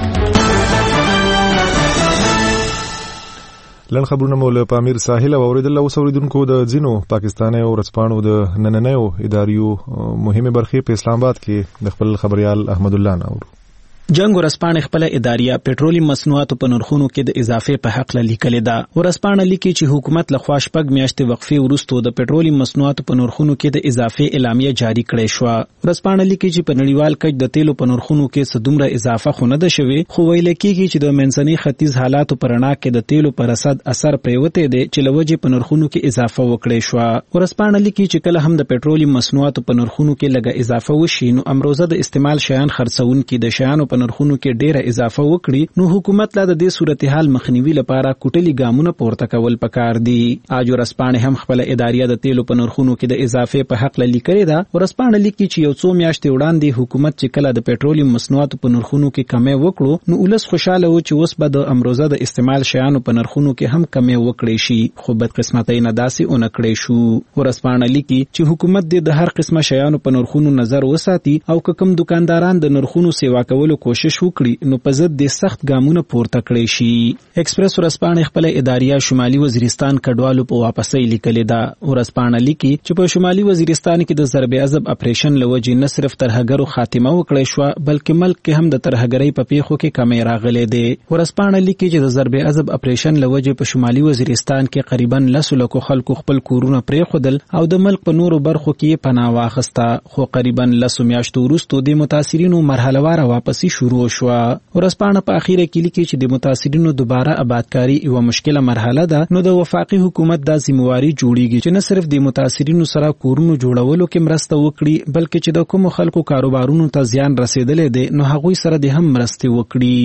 لن خبرونه مو له پامیر ساحل او اوریدل او اوریدونکو د ځینو پاکستاني او ورځپاڼو د نننیو اداریو مهمه برخې په اسلام آباد کې د خپل خبريال احمد الله نور جنگ ورسپانه خپل اداریه پټرولیم مصنوعاتو په نرخونو کې د اضافه په حق لیکل ده. ورسپانه لیکي چې حکومت له خوا شپږ میاشتې وقفې وروسته د پټرولیم مصنوعاتو په نرخونو کې د اضافه اعلامیه جاری کړې شو. ورسپانه لیکي چې په نړیوال کچ د تیلو په نرخونو کې څه دومره اضافه خو نه ده شوې، خو ویل کېږي چې د منځني ختیځ حالاتو پر رڼا کې د تیلو پر رصد اثر پریوته دی چې لوجه په نرخونو کې اضافه وکړې شو. ورسپانه لیکي چې کله هم د پټرولیم مصنوعاتو په نرخونو کې لږه اضافه وشي، نو امروزه د استعمال شیان خرڅون کې د شیانو په نرخونو کې ډیره اضافه وکړي، نو حکومت لا د دې صورتحال مخنیوي لپاره کوټلي ګامونه پورته کول پکار دي. اج ورسپانه هم خپل اداریه د تیلو په نرخونو کې د اضافه په حق لیکلي ده. ورسپانه لیکي چې یو څو میاشتې وړاندې حکومت چې کله د پټرولیم مصنوعاتو په نرخونو کې کمی وکړو، نو ولس خوشاله و چې اوس به د امروزه د استعمال شیانو په نرخونو کې هم کمی وکړي شي، خو بدقسمتۍ نه داسې اونکړي شو. ورسپانه لیکي چې حکومت د هر قسمه شیانو په نرخونو نظر وساتي او کوم دکانداران د نرخونو سیوا کولو کوشش وکړي، نو په ضد د سخت ګامونه پورته کړی شي. ایکسپریس ورسپانه خپل اداریه شمالي وزیرستان کډوالو په واپسۍ لیکلې ده. ورسپانه لیکي چې په شمالي وزیرستان کې د ضرب عضب اپریشن لوجې نه صرف ترهګرو خاتمه وکړې شو، بلکې ملک کې هم د ترهګرۍ په پیښو کې کمی راغلې ده. ورسپانه لیکي چې د ضرب عضب اپریشن لوجې په شمالي وزیرستان کې قریبا 10 لکو خلکو خپل کورونه پرېښودل او د ملک په نورو برخو کې پناه واخیسته، خو قریبا 10 میاشتو وروسته د متاثرینو مرحله واره واپسی شروع شو. ورسپانه په اخیره کې لیکي چې د متاثرینو دوباره آبادکاری یو مشکله مرحله ده، نو د وفاقي حکومت د ذمہواری جوړیږي چې نه صرف د متاثرینو سره کورونو جوړولو کې مرسته وکړي، بلکې چې د کوم خلکو کاروبارونو ته زیان رسیدلې ده، نو هغوی سره د هم مرسته وکړي.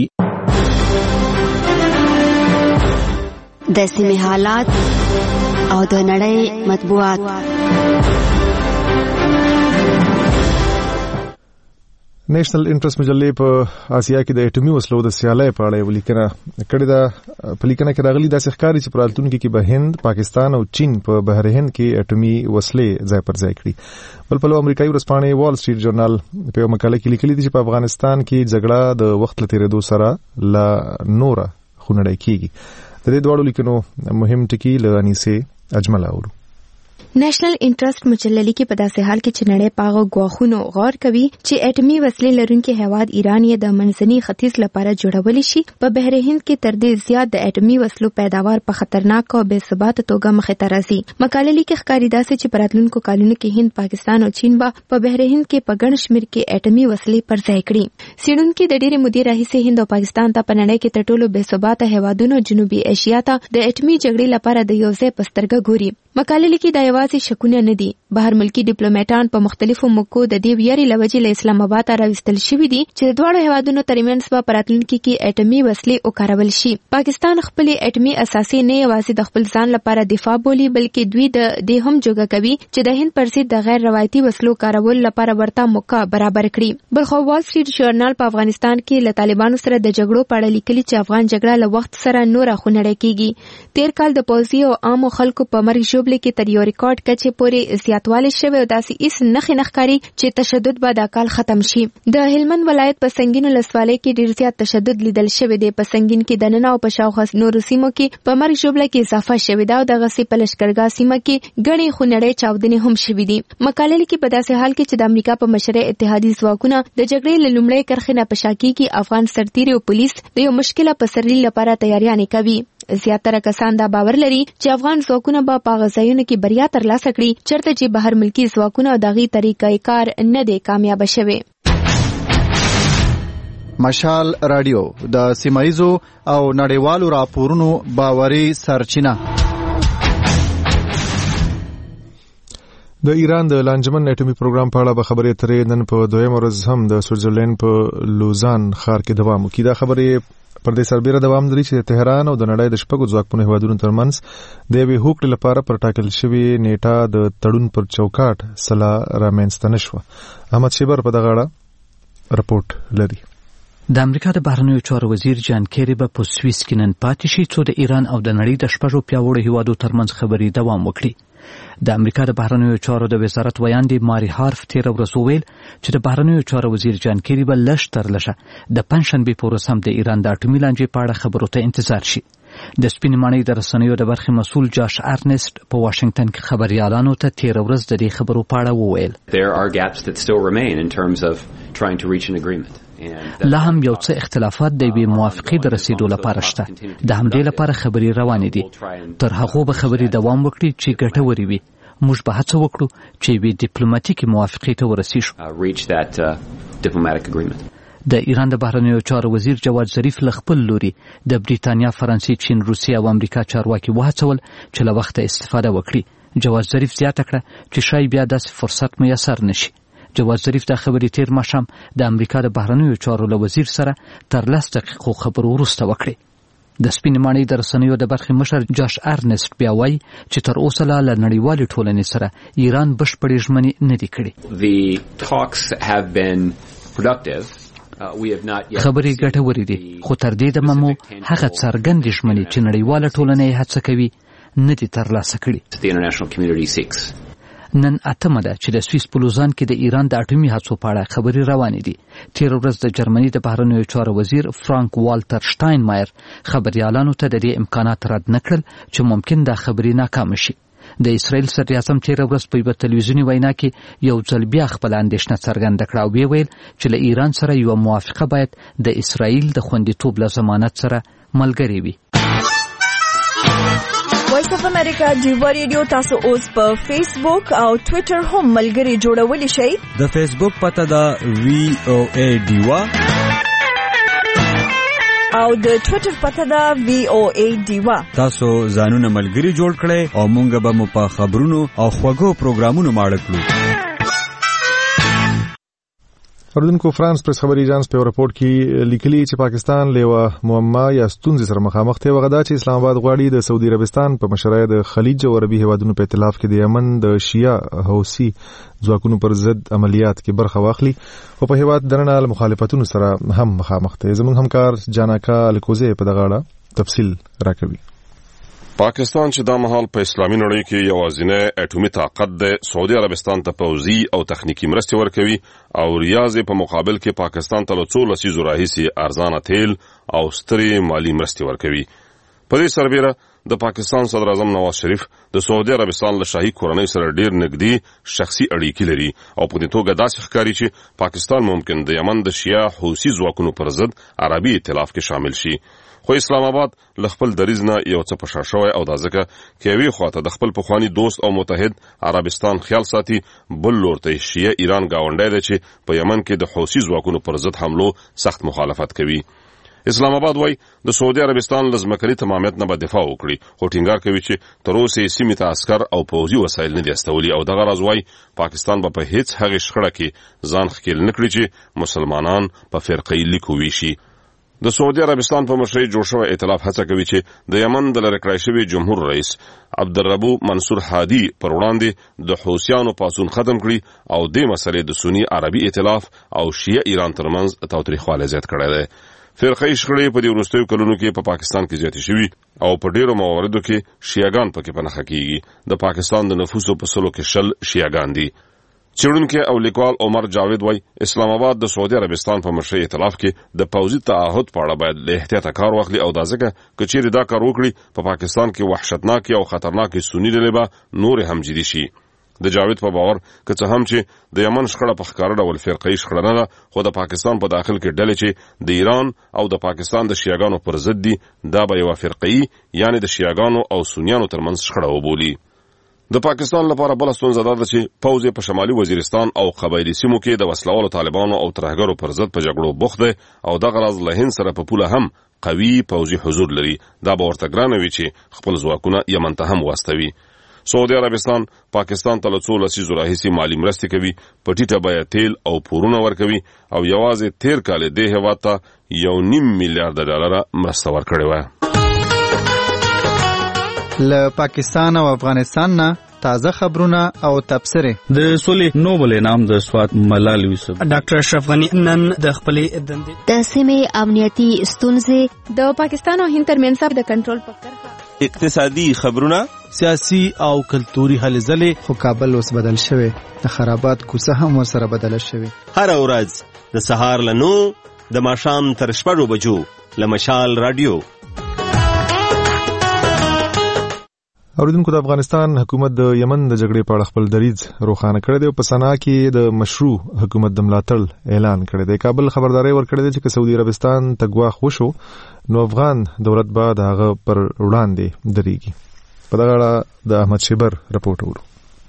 د سیمې حالات او د نړۍ مطبوعات. نېشنل انټرست مجلې په آسیا کې د اټومي وسلو د سیالۍ په اړه ولیکنه کړې ده. په لیکنه کې راغلي داسې ښکاري چې په راتلونکي کې به هند، پاکستان او چین په بحر هند کې اټومي وسلې ځای پر ځای کړي. بل پلو امریکایي ورځپاڼې وال سټریټ جورنال په یو مقاله کې لیکلي دي چې په افغانستان کې جګړه د وخت له تېرېدو سره لا نوره خونړۍ کېږي. د دې دواړو لیکنو مهم ټکي له انیسې اجمل اورو. نېشنل انټرست مجله لیکي په داسې حال کې چې نړۍ پاغه غواخونو غور کوي چې اټومي وسلې لرونکي هیواد ایران یې د منځني ختیځ لپاره جوړولی شي. په بحر هند کې تر دې زیات د اټومي وسلو پیداوار په خطرناک او بې ثباته توګه مخې ته راځي. مقاله لیکي ښکاري داسې چې په راتلونکو کلونو کې هند، پاکستان او چین به په بحر هند کې په ګڼ شمېر کې اټومي وسلې پر ځای کړي. څېړونکي د ډېرې مودې راهیسې هند او پاکستان ته په نړۍ کې تر ټولو بې ثباته هیوادونو جنوبي ایشیا ته د اټومي جګړې لپاره د یو ځای په سترګه ګوري. مقاله لیکي دا یوازې شکونه نه دي. بهر ملکی ډیپلوماټان په مختلفو موکو د دې ویرې لوجې له اسلام آباد راوستل شوي دي چې د دواړو هیوادونو ترمنځ به په راتلونکي کې اټومي وسلې وکارول شي. پاکستان خپلې اټومي اساسي نه یوازې د خپل ځان لپاره دفاع بولي، بلکې دوی د دې هم جوګه کوي چې د هند پر ضد د غیر روایتي وسلو کارول لپاره ورته موقع برابر کړي. بلخو وال سټریټ جورنال په افغانستان کې له طالبانو سره د جګړو په اړه لیکلي چې افغان جګړه له وخت سره نوره خونړۍ کېږي. تیر کال د پوځي او عامو خلکو په مرګ ژوبلې کې تر یو ریکارډ کچې پورې زیاتوالی شوی او داسې هیڅ نښې نه ښکاري چې تشدد به دا کال ختم شي. د هلمند ولایت په سنګین ولسوالۍ کې ډېر زیات تشدد لیدل شوی دی. په سنګین کې دننه او په شاوخوا نورو سیمو کې په مرګ ژوبله کې اضافه شوې ده او دغسې په لښکرګاه سیمه کې ګڼې خونړۍ چاودنې هم شوي دي. مقاله لیکي په داسې حال کې چې د امریکا په مشرۍ اتحادي ځواکونه د جګړې له لومړۍ کرښې نه په شا کېږي، افغان سرتیري او پولیس د یو مشکله پسرلي لپاره تیاریانې کوي. زیاتره کسان دا باور لري چې افغان ځواکونه به په هغه ځایونو کې بریا ترلاسه کړي چېرته چې بهر ملکي ځواکونه او د هغې طریقه کار نه دی کامیابه شوی. مشال رادیو د سیمایزو او نړیوالو راپورونو باوري سرچینه. د ایران د لانجمن اټومي پروګرام په اړه به خبرې اترې نن په دویم ورځ هم د سویټزرلینډ په لوزان ښار کې دوام وکړي. دا خبرې پر دې سربېره دوام لري چې تهران او د نړۍ د شپږو ځواکمنو هیوادونو ترمنځ د یوې هوکړې لپاره پر ټاکل شوې نیټه د تړون پر چوکاټ سلا رامنځته نه شوه. احمد شیبر په دغه اړه رپورټ لري. د امریکا د بهرنیو چارو وزیر جان کیری به په سویس کې نن پاتې شي څو د ایران او د نړۍ د شپږو پیاوړو هیوادو ترمنځ خبرې دوام وکړي. د امریکا د بهرنیو چارو د وزارت ویاندې ماری هارف تېره ورځ وویل چې د بهرنیو چارو وزیر جان کیری به لږ تر لږه د پنجشنبې په ورځ هم د ایران د اټومي لانجې په اړه خبرو ته انتظار شي. د سپینې ماڼۍ د رسنیو د برخې مسؤل جاش ارنست په واشنگټن کې خبریالانو ته تېره ورځ د دې خبرو په اړه وویل لا هم یو څه اختلافات د یوې موافقې د رسیدو لپاره شته. د همدې لپاره خبرې روانې دي. تر هغو به خبرې دوام وکړي چې ګټورې وي. موږ به هڅه وکړو چې یوې ډیپلوماټیکې موافقې ته ورسیږو. د ایران د بهرنیو چارو وزیر جواد ظریف له خپل لوري د بریتانیا، فرانسې، چین، روسیې او امریکا چارواکي وهڅول چې له وخته استفاده وکړي. جواد ظریف زیاته کړه چې شاید بیا داسې فرصت میسر نشي. جواد ظریف دا خبرې تیر ماښام د امریکا د بهرنیو چارو له وزیر سره تر 10 دقیقو خبرو وروسته وکړې. د سپینې ماڼۍ د رسنیو د برخې مشر جاش ارنست بیا وایي چې تر اوسه لا له نړیوالې ټولنې سره ایران بشپړې ژمنې نه دي کړې. خبرې ګټورې دي خو تر دې دمه مو هغه څرګندې ژمنې چې نړیواله ټولنه یې هڅه کوي نه دي ترلاسه کړي. نن 8 ده چې د سویس په لوزان کې د ایران د اټومي هڅو په اړه خبرې روانې دي. تیر ورځ د جرمني د بهرنیو چارو وزیر فرانک والټر شټاینمایر خبريالانو ته د دې امکانات رد نکړل چې ممکن دا خبرې ناکام شي. د اسرائیل صدر اعظم تیر ورځ په یو تلویزیونی وینا کې یو ځل بیا خپل اندېښنه څرګنده کړه او ویل چې له ایران سره یو موافقه باید د اسرائیل د خوندیتوب له ضمانت سره ملګری وي. وایس اف امریکا ډیوا ریډیو تاسو اوس په فیسبوک او ټوئیټر هم ملګری جوړولی شئ. د فیسبوک پته ده VOA ډیوا او د ټوئیټر پته ده VOA ډیوا. تاسو ځانونه ملګری جوړ کړئ او مونږ به مو په خبرونو او خوږو پروګرامونو ماړه کړو. اردوونکو فرانس پریس خبري ایجانس په رپورت کې لیکلي چې پاکستان له معما یا ستونزې سره مخامخ دی. وغدا چې اسلام آباد غواړي د سعودي عربستان په مشرۍ د خلیج او عربي هیوادونو په ائتلاف کې د یمن د شیعه حوثي ځواکونو پر ضد عملیات کې برخه واخلي او په هیواد درنه مخالفتونو سره هم مخامخ دی. زموږ همکار جاناکا الکوزه په دغه اړه تفصیل راکوي. پاکستان چې دا مهال په اسلامي نړۍ کې یوازینی اټومي طاقت دی، سعودي عربستان ته پوځي او تخنیکی مرستې ورکوي او ریاض په مقابل کې پاکستان ته له څو لسیزو راهیسې ارزانه تیل او سترې مالی مرستې ورکوي. په دې سربیره د پاکستان صدر اعظم نواز شریف د سعودي عربستان له شاهي کورنۍ سره ډیر نږدې شخصي اړیکې لري او په دې توګه داسې ښکاري چې پاکستان ممکن د یمن د شیعه حوثي ځواکونو پر ضد عربي ائتلاف کې شامل شي. خو اسلام آباد له خپل دریځ نه یو څه په شا شوی او دا ځکه چې یوې خواته د خپل پخواني دوست او متحد عربستان خیال ساتي، بل لور ته شیعه ایران گاونډی دی چې په یمن کې د حوثي ځواکونو پر ضد حملو سخت مخالفت کوي. اسلام آباد وای د سعودي عربستان له ځمکني تمامیت نه به دفاع وکړي، خو ټینګار کوي چې تر اوسه یې سیمې ته عسکر او پوځي وسایل نه دي استولي او دغه راز وای پاکستان به په هیڅ هغې شخړه کې ځان ښکیل نه کړي چې مسلمانان په فرقې لیک وویشي. د سعودي عربستان په مشرۍ جوړ شوی ائتلاف هڅه کوي چې د یمن د لرې کړای شوي جمهور رئیس عبدالربو منصور هادي پر وړاندې د حوثیانو پاڅون ختم کړي او دې مسلې د سني عربي ائتلاف او شیعه ایران ترمنځ تاوتریخوالی زیات کړی دی. فرقې شخړې په دې وروستیو کلونو کې په پاکستان کې زیاتې شوي او په ډیرو مواردو کې شیعهګان پکې په نښه کیږي. د پاکستان د نفوسو په 100 کې 10 شیعهګان دي. څېړونکی او لیکوال عمر جاوید وای اسلام آباد د سعودي عربستان په مشرۍ ائتلاف کې د پوځي تعهد په اړه باید له احتیاطه کار واخلي او دا ځکه که چیرې دا کار وکړي په پاکستان کې وحشتناکې او خطرناکې سني ډلې به نورې هم جدي شي. د جاوید په باور که څه هم چې د یمن شخړه په ښکاره ډول فرقه‌یي شخړه نه ده، خو د پاکستان په داخل کې ډلې چې د ایران او د پاکستان د شیعهګانو پر ضد دي، دا به یوه فرقه‌یي یعنې د شیعهګانو او سنیانو ترمنځ شخړه وبولي. د پاکستان لپاره بله ستونزه دا ده چې پوځ په شمالي وزیرستان او قبایلي سیمو کې د وسلوالو طالبانو او ترهګرو پر ضد په جګړو بوخت دی او دغه راز له هند سره په پوله هم قوي پوځي حضور لري. دا به ورته ګرانه وي چې خپل ځواکونه یمن ته هم واستوي. سعودي عربستان پاکستان ته له څو لسیزو راهیسې مالي مرستې کوي، په ټیټه بیه تیل او پورونه ورکوي او یوازې تیر کال دې هېواد ته $1.5 میلیارډ مرسته ورکړې وه. له پاکستان او افغانستان نه تازه خبرونه او تبصرې. د سولې نوبل انعام د سوات ملال یوسف ډاکټر اشرف غنی نن د خپلې دندې د سیمې امنیتي ستونزې، د پاکستان او هند ترمنځ د کنټرول په کرښه، اقتصادي خبرونه، سیاسي او کلتوري هلې ځلې. خو کابل اوس بدل شوی، د خرابات کوڅه هم ورسره بدله شوې. هر ورځ د سهار له 9 د ماښام تر 6 بجو له مشال رادیو. اوریدونکو، د افغانستان حکومت د یمن د جګړې په اړه خپل دریځ روښانه کړی دی او په سنا کې د مشروع حکومت د ملاتړ اعلان کړی دی. کابل خبرداري ورکړې ده چې که سعودي عربستان ته ګواښ وشو نو افغان دولت به د هغه پر وړاندې درېږي. په دغه اړه د احمد شیبر رپورټ اورو.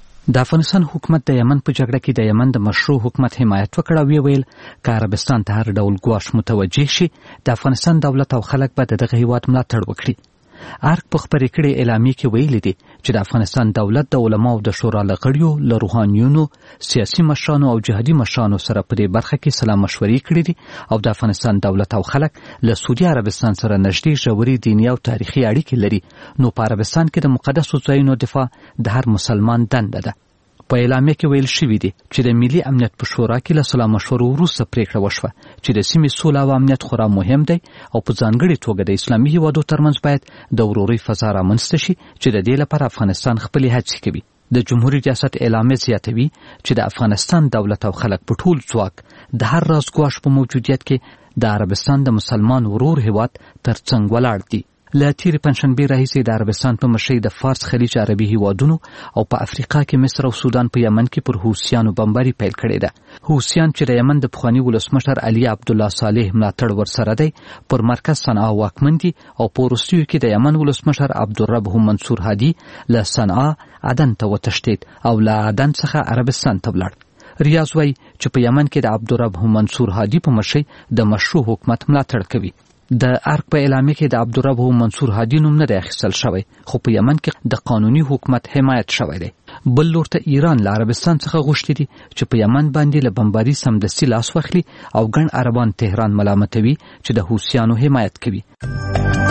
د افغانستان حکومت د یمن په جګړه کې د یمن د مشروع حکومت حمایت وکړ او ویل که عربستان ته هر ډول ګواښ متوجه شي د افغانستان دولت او خلک به د دغه هیواد ملاتړ وکړي. ارګ په خپرې کړې اعلامیې کې ویلي دي چې د افغانستان دولت د علماو د شورا له غړیو، له روحانیونو، سیاسي مشرانو او جهادي مشرانو سره په دې برخه کې سلا مشورې کړې دي او د افغانستان دولت او خلک له سعودي عربستان سره نږدې ژورې دیني او تاریخي اړیکې لري، نو په عربستان کې د مقدسو ځایونو دفاع د هر مسلمان دنده ده. په اعلامیه کې ویل شوي دي چې د ملي امنیت په شورا کې له سلا مشورو وروسته پریکړه وشوه چې د سیمې سوله او امنیت خورا مهم دی او په ځانګړې توګه د اسلامي هیوادو ترمنځ باید د ورورۍ فضا رامنځته شي چې د دې لپاره افغانستان خپلې هڅې کوي. د جمهوریت ریاست اعلامیه زیاتوي چې د افغانستان دولت او خلک په ټول ځواک د هر راز ګواښ په موجودیت کې د عربستان د مسلمان ورور هیواد تر څنګ ولاړ دي. له تیرې پنجشنبې راهیسې د عربستان په مشرۍ د فارس خلیج عربي هیوادونو او په افریقا کې مصر او سودان په یمن کې پر حوثیانو بمباري پیل کړې ده. حوثیان چې د یمن د پخواني ولسمشر علي عبدالله صالح ملاتړ ورسره دی پر مرکز صنعا واکمن دي او په وروستیو کې د یمن ولسمشر عبدالرب منصور هادي له صنعا عدن ته وتښتېد او له عدن څخه عربستان ته ولاړ. ریاض وایي چې په یمن کې د عبدالرب منصور هادي په مشرۍ د مشروع حکومت ملاتړ کوي. د ارګ په اعلامیه کې د عبدالرب منصور هادي نوم نه دی اخیستل شوی، خو په یمن کې د قانوني حکومت حمایت شوی دی. بل لور ته ایران له عربستان څخه غوښتي دي چې په یمن باندې له بمباري سمدستي لاس واخلي او ګڼ عربان تهران ملامتوي چې د حوثیانو حمایت کوي.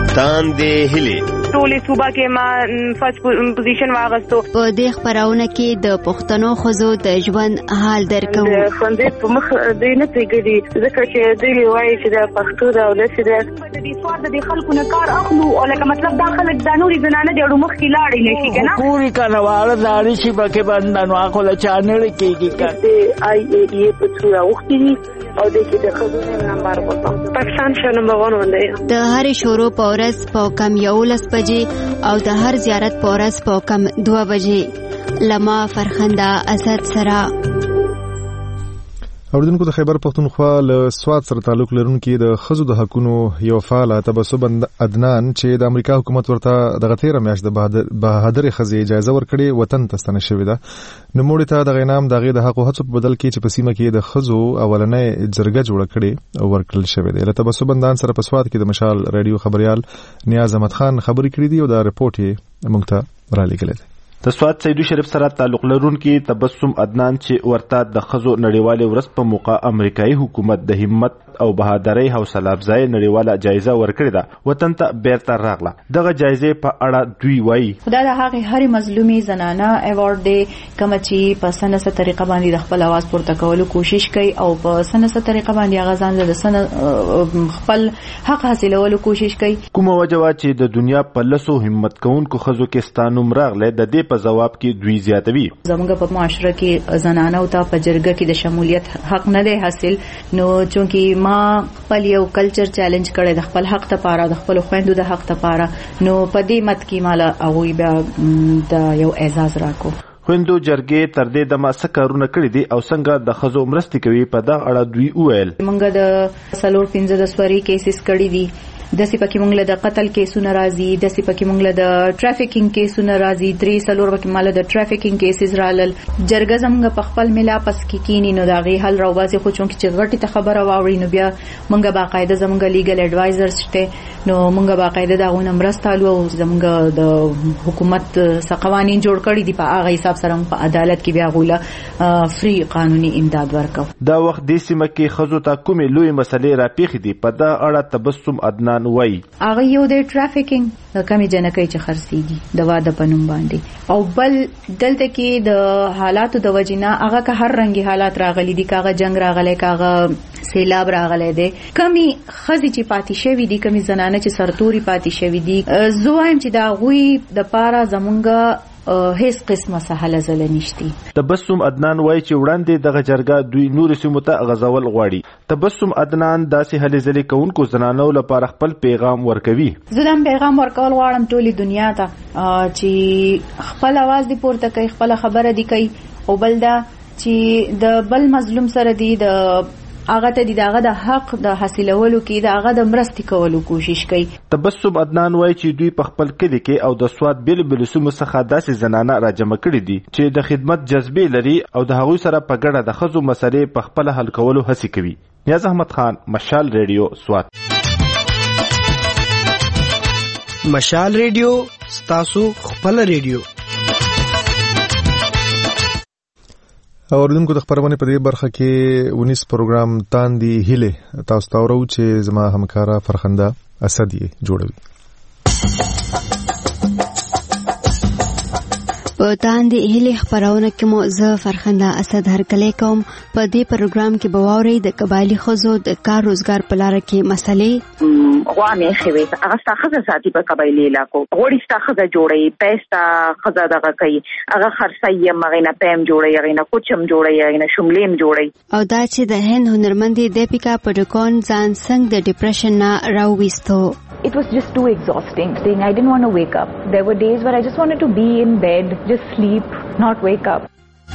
تاندې هیلې ټولې صوبه کې ما فرست پوزیشن واغستو. په دې خبرونه کې د پښتنو ښځو د ژوند حال درکو. ښوونځي په مخ دوی نه پرېږدي ځکه چې دوی وایي چې د پښتو ده او داسې ده. د دې سوار د دې خلکو نه کار اخلو او لکه مطلب دا خلک دا نورې زنانه دي اړو مخکې لاړې نه شي که نه پورې کنهواړه داړې شي پکې بندنو اخو له چا نړې کېږي که د آی ای ای په څو راوښتي دي او د کې د ښځو نمبر وکړه پاکستان شه نمبر 1 باندې. د هرې شروع په ورځ په کم 11 بجې او د هر زیارت په ورځ په کم 2 بجې لما فرخنده اسد سره. اوریدونکو د خیبر پختونخوا له سواد سره تعلق لرونکي د ښځو د حقونو یو فعال تبسم عدنان چې د امریکا حکومت ورته د غتیره میاشت د بهادر ښځې اجازه ورکړي وطن ته ستنه شوې ده. نو موږ ته د غینام دغه د حقوقو هڅو په بدل کې چې په سیمه کې د ښځو اولنې جرګه جوړه کړي او ورکړل شوې ده. له تبسم عدنان سره په سواد کې د مشال رادیو خبريال نیاز احمد خان خبرې کړې دي او دا رپورت یې موږ ته را لېږلی دی. د سواد سیدو شریف سره تعلق لرونکي تبسم عدنان چې ورته د ښځو نړیوالې ورځ په موقع امریکایي حکومت د همت او بهادرۍ حوصله افزای نړیواله جایزه ورکړې ده وطن ته بیرته راغله. دغه جایزې په اړه دوی وایي خدای د هغې هرې مظلومې زنانه ایوارډ دی کومه چې په سنسه طریقه باندې د خپل اواز پورته کولو کوشش کوي او په سنسه طریقه باندې هغه ځان له خپل حق حاصلولو کوشش کوي. کومه وجه وه چې د دنیا په لسو همت کوونکو ښځو کې ستا نوم راغلی د دې په جواب کې دوی زیاتوي زموږ په معاشره کې زنانو ته په جرګه کې د شمولیت حق نه دی حاصل. نو چونکی ما خپل یو کلچر چیلنج کړی د خپل حق لپاره د خپل خويندو د حق لپاره نو په دې مت کې مال هغه بیا د یو اعزاز راکو. خويندو جرګې تر دې دمه څه کارونه کړي دي او څنګه د ښځو مرستې کوي په دغه اړه دوی وویل موږ د سلور 15 د سوري کیسز کړي دي داسې پکې موږ له د قتل کیسونه راځي داسې پکې موږ له د ټرافیکینګ کیسونه راځي 3 سلور پکې مال د ټرافیکینګ کیسز رالل. جرګه زموږ په خپل ملا پس کې کینی نو دا غي حل راوځي خو چونکې چې غټي ته خبره واوري نو بیا موږ باقاعده زموږ لیګل اډوایزرز شته نو موږ باقاعده دا غو نمرستالو او زموږ د حکومت څخه قوانين جوړ کړي دي په هغه حساب سره په عدالت کې بیا غوله فری قانوني امداد ورکو. دا وخت د سیمه کې ښځو ته کومې لوی مسلې راپېښې دي په دا اړه تبسم عدنان وای هغه یو د ټرافیکینګ د کمی جنکۍ چې خرڅيږي د واده پنوم باندې او بل دلته کې د حالاتو د وجینا هغه که هر رنگي حالات راغلي دي کاغه جنگ راغلی کاغه سیلاب راغلی دی کمی خزي چې پاتې شوی دي کمی زنانه چې سرتوري پاتې شوی دي زوایم چې دا غوي د پارا زمونږه هیڅ قسمه سهله زله نشتی. تبسم عدنان وایي چې وړاندې دغه جرګه دوی نور سیمو ته غځول غواړي. تبسم عدنان داسې هلې ځلې کوونکو زنانو لپاره خپل پیغام ورکوي. زه دا پیغام ورکول غواړم ټولې دنیا ته چې خپل आवाज دی پورته کوي خپل خبره دی کوي او بل دا چې د بل مظلوم سره دی د هغه ته دغه د حق د حاصلولو کې د هغه د مرستې کولو کوشش کوي. تبسم عدنان وایي چې دوی په خپل کلی کې او د سواد بیل سیمو څخه داسې زنانه راجمع کړي دي چې د خدمت جذبې لري او د هغوی سره په ګډه د ښځو مسلې په خپل حل کولو هڅې کوي. نیاز احمد خان مشال ریډیو سواد. مشال ریډیو ستاسو خپل ریډیو. اوریدونکو د خبرونه په دې برخه کې 19 پروګرام تاندي هیله تاسو ته ورو چې زما همکارا فرخنده اسد یې جوړوي. په تاندې هلي خبرونه کې مو زه فرخنده اسد هرکلی کوم. په دې پروګرام کې به واورئ د قبایلي ښځو د کار روزګار په لاره کې مسلې غوامې خوي هغه څخه ساتي په قبایلي علاقو غوړي څخه جوړي پیستا خزا دغه کوي هغه خرڅي مغینه پم جوړي غینه کوچم جوړي غینه شملیم جوړي او دا چې د هند هنرمندې دیپیکا پډکون ځان څنګه د ډیپریشن نه راوويستو. It was just too exhausting. Saying I didn't want to wake up. There were days where I just wanted to be in bed, just sleep, not wake up.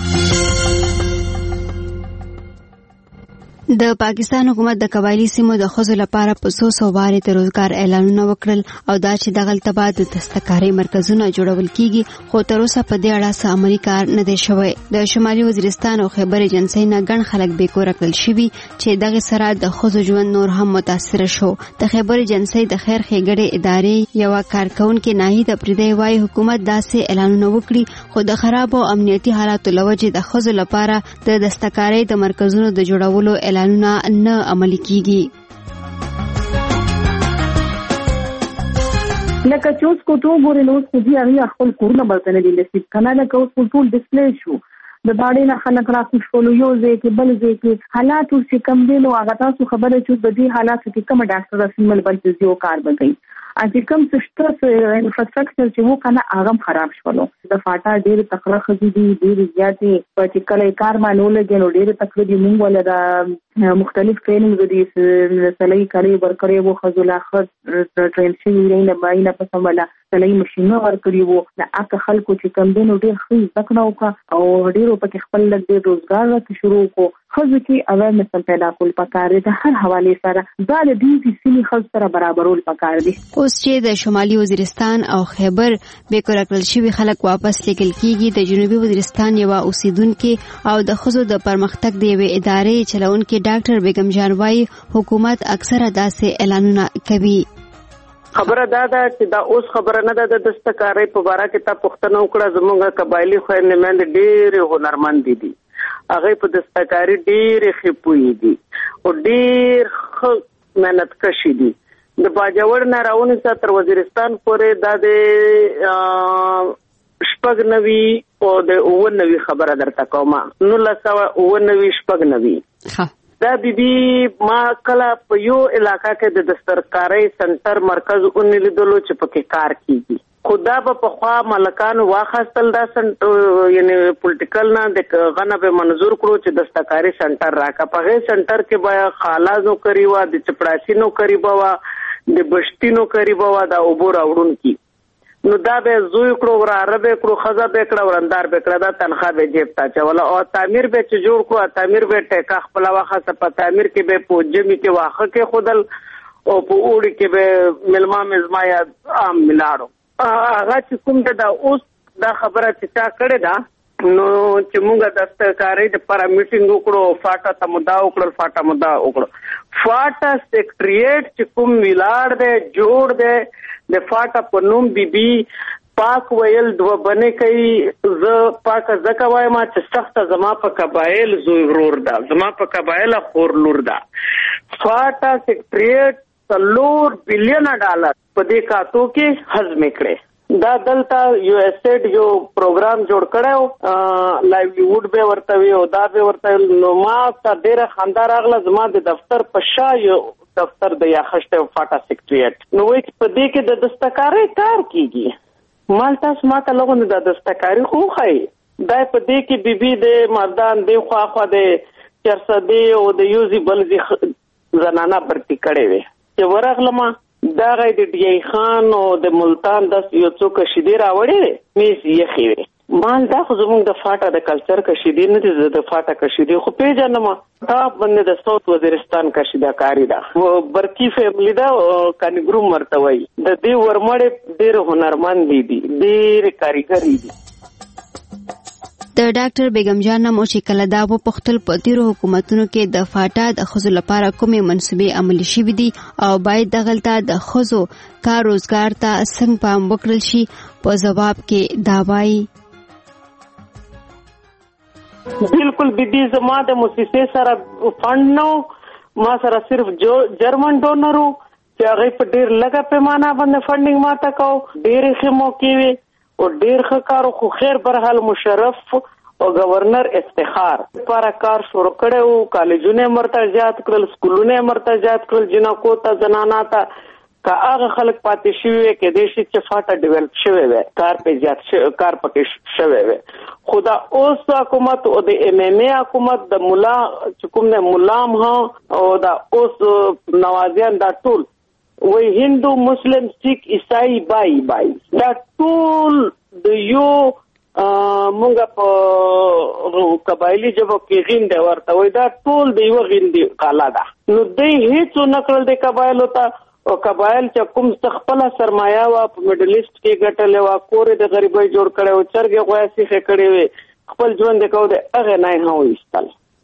د پاکستان حکومت د قبایلی سیمو د ښځو لپاره په 100 واره د روزګار اعلانونه وکړل او دا چې دغه تبع د دستکاري مرکزونه جوړول کیږي خو تر اوسه په دې اړه څه عملي کار نه دی شوی. د شمالي وزیرستان او خیبر ایجنسی نه ګڼ خلک بیکور کړل شوي چې دغه سره د ښځو ژوند نور هم متاثر شو. د خیبر ایجنسی د خیر ښېګړې ادارې یو کارکونکو ناهید پردی وايي حکومت داسې اعلانونه وکړي خو د خراب او امنیتي حالاتو لوجې د ښځو لپاره د دستکاري د مرکزونو د جوړولو اعلانونه نه عملي کیږي. لکه چې اوس کو ته ګورې نو خو دې هغه خپل کورونه برته نه دي نصیب کنه لکه اوس ټول ډسپلی شو د باندې نه خلک راکوش کول یو ځای کې بل ځای کې حالات چې کم دي نو هغه تاسو خبره چې د دې حالات کې کوم ډاکټر رسمل بل څه یو کار وکړي چې کوم څه انفراستراکچر چې وو کنه هغه خراب شولو د فاټا ډېر تکړه خدي دي ډېر زیاتې چې کله کار مانول کې نو ډېر تکړه دي موږ ولا د مختلف ټریننګ دي سلای کړي ورکړي وو خزل اخر ټرین شي نه باینه په سماله سلای ماشينه ورکړي وو د اک خلکو چې کم دي نو ډېر خې ځکه او ډېر په خپل د روزګار راته شروع کو خزو کې اویرنس پیدا کول پکاره د هر حواله سره دا د دې سیمې خلک سره برابرول پکاره دي. اوس چې د شمالي وزیرستان او خیبر بیکور کړل شوی خلک واپس لیکل کیږي د جنوبي وزیرستان یو اوسیدونکو او د خزو د پرمختګ دی وی ادارې چلونکو ډاکټر بیگم جان وايي حکومت اکثره داسې اعلانونه کوي. خبره دا ده چې دا اوس خبره نه ده د دستکارۍ په باره کې تا پوښتنه وکړه زموږ قبایلی خویندې میندې ډېرې هنرمند دي هغه په دستکارۍ ډېرې ښې پوهې دي او ډېر ښه محنت کشي دي د باجوړ نه راونیسه تر وزیرستان پورې دا د شپږ نوي او د 99 خبره درته کومه 1999 شپږ نوي دا بیبي ما کله په یو علاقہ کې د دستکارۍ سنټر مرکز اونې لیدلو چې پکې کار کیږي خدا په خوا ملکان واخستل دا یعنی پولیټیکل نه د غنه به منظور کړو چې دستکارۍ سنټر راکا په هغه سنټر کې بیا خالازو کوي وا د چپړاسینو کوي وا د بشتینو کوي وا دا اوبور اورون کی نو دا به زوی کړو را عربه کړو خزا به کړو ورندار به کړو دا تنخواه به جیب تا چولا او تعمیر به چې جوړ کړو تعمیر به ټیکا خپل واخه په تعمیر کې به پوجمي کې واخه کې خودل او په اوړي کې به ملما مزما یا عام ملاړو هغه چې کوم دا اوس دا خبره چې تا کړې ده نو چې موږ دستکارۍ د پر میټینګ وکړو فاټا ته مدا وکړل فاټا مدا وکړو فاټا سیکریټریټ چې کوم ویلاړ دی جوړ دی د فاټا په نوم بي پاک ویل دوه بنې کوي ز پاک زکه وایم چې سخت زما په قبایل زوی ورور ده زما په قبایل خور لور ده فاټا سیکریټریټ $3 بلین په دې کاتو کې هضم کړي دا دلته یو اس ایډ یو پروګرام جوړ کړو لایولیوډ به ورته وی او دا به ورته نو ما ته ډیره خندار اغله زما د دفتر په شا یو دفتر د یا خشته فاټا سیکریټریټ نو وای په دې کې د دستکارۍ کار کیږي مال تاسو ماته لغونه د دستکارۍ خو خای دا په دې کې بیبي د مردان دی خو د چرسدي او د یوزي بلزي زنانا برتی کړي وي چې ورغلمه دا غي د ډي خان او د ملتان د یو څوک شیدې راوړي میز یې خېوي مال دا خو زموږ د فاټا د کلچر کشیدې نه دي د فاټا کشیدې خو پیژنم تا باندې د ساوث وزیرستان کشیدا کاری دا برکی فیملی دا کنګرو مرتوي د دې ورمړې ډېر هنرمند دي ډېر کاریګر دي د ډاکټر بیگم جان نامو چې کله دا په پختل پتیرو حکومتونو کې د فاټا د خزو لپاره کومې منصوبې عملي شوې دي او باید دغلطه د خزو کار روزګار ته څنګه پام وکړل شي په جواب کې دا وایي بالکل بیبي زما د مؤسسې سره فند نو ما سره صرف جو جرمن ډونرو چې هغه په ډیر لږه پیمانه باندې فندینګ ماته کو ډیر ښه موقع وي او ډیر ښه کار خو خیر برحال مشرف او گورنر افتخار لپاره کار شروع کړو کالجونه مرتجات کړل سکولونه مرتجات کړل جنکو ته زنانا ته که هغه خلک پاتې شوی کې د شي چې فاټا ډیولپ شوی وي کار په زیات کار پکې شوی وي خدا اوس حکومت او د ام ام ای حکومت د مولا چې کوم نه ملام ها او دا اوس نوازیان دا ټول وای هندو مسلم سیک عیسائی بای دا ټول د یو مونږ په قبایلی جبو کې غینده ورته وای دا ټول د یو غیندي قالا ده نو دې هیڅ نکړل د قبایلو ته او قبایل چې کوم خپل سرمایه وا په میډل ایست کې ګټلې وا کور د غریبۍ جوړ کړي او چرګ غواسي خې کړي وي خپل ژوند کو د هغه نه هو ایستل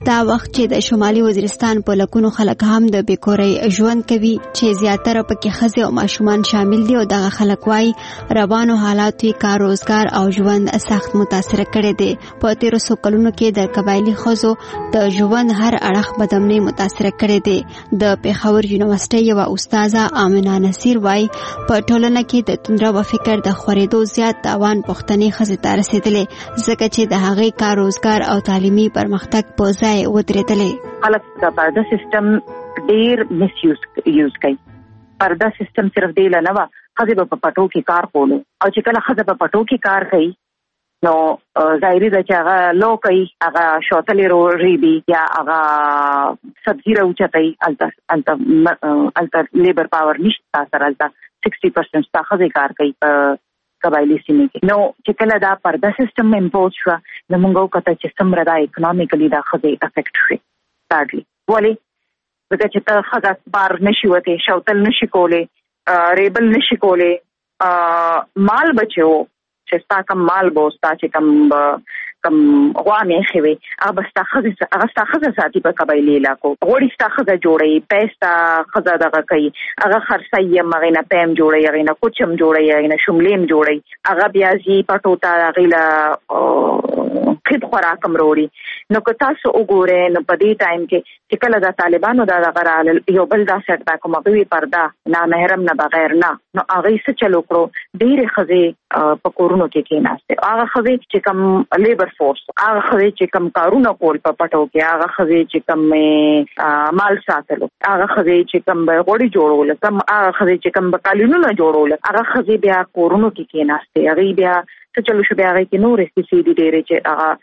دا وخت چې د شمالي وزیرستان په لکونو خلک هم د بیکورۍ ژوند کوي چې زیاتره پکې ښځې او ماشومان شامل دي او دغه خلک وایي روانو حالاتو یې کار روزګار او ژوند سخت متاثره کړی دی. په تیرو څو کلونو کې د قبایلي ښځو د ژوند هر اړخ بدمنۍ متاثره کړی دی. د پېښور یونیورسټۍ یوه استاده آمنه نصیر وایي په ټولنه کې د توندرو فکر د خورېدو زیات تاوان پښتنې ښځې ته رسېدلی ځکه چې د هغې کار روزګار او تعلیمي پرمختګ په ځای ودرېدلې. خلک د پرده سیستم ډیر مس یوز کوي. پرده سیستم صرف دی نه و ښځې به په پټو کې کار کولو او چې کله ښځه په پټو کې کار کوي نو ظاهري ده چې هغه لو کوي هغه شوتلې ریبي یا هغه سبزي راوچتوي هلته لیبر پاور نشته سره هلته 60% ستا ښځې کار کوي په قبایلي سیمې کې. نو چې کله دا پرده سیستم امپوز شوه نو موږ وکتل چې څومره دا اکنامیکلی دا ښځې افیکټ شوې ساډلي. ولې ځکه چې ته ښځه بار نشي وتی شوتل نشي کولی ریبل نشي کولی مال بچو چې ستا کم مال به ستا چې کم غوا میخې وي هغه به ستا ښځه ساتي په قبایلي علاقو. غوړي ستا ښځه جوړوي پی ستا ښځه دغه کوي هغه خرڅوي هم هغې نه پیم جوړوي هغې نه کوچ هم جوړوي هغې نه شملې هم جوړوي هغه بیا ځي پټو ته هغې له خید خوراک هم راوړي. نو که تاسو وګورئ نو په دې ټایم کې چې کله د طالبانو دا دغه رالل یو بل دا سیټ بیک هم هغوی پرده نامحرم نه بغیر نه نو هغوی څه چل وکړو ډېرې ښځې په کورونو کې کېناستې. هغه ښځې چې کوم لیبر فورس هغه ښځې چې کوم کارونه کول په پټو کې هغه ښځې چې کوم مال ساتلو هغه ښځې چې کوم به غوړي جوړول هغه ښځې چې کوم به قالینونه جوړول هغه ښځې بیا کورونو کې کېناستې هغوی بیا څه چلو شو بیا هغې کې نورې کیسې دي ډېرې چې هغه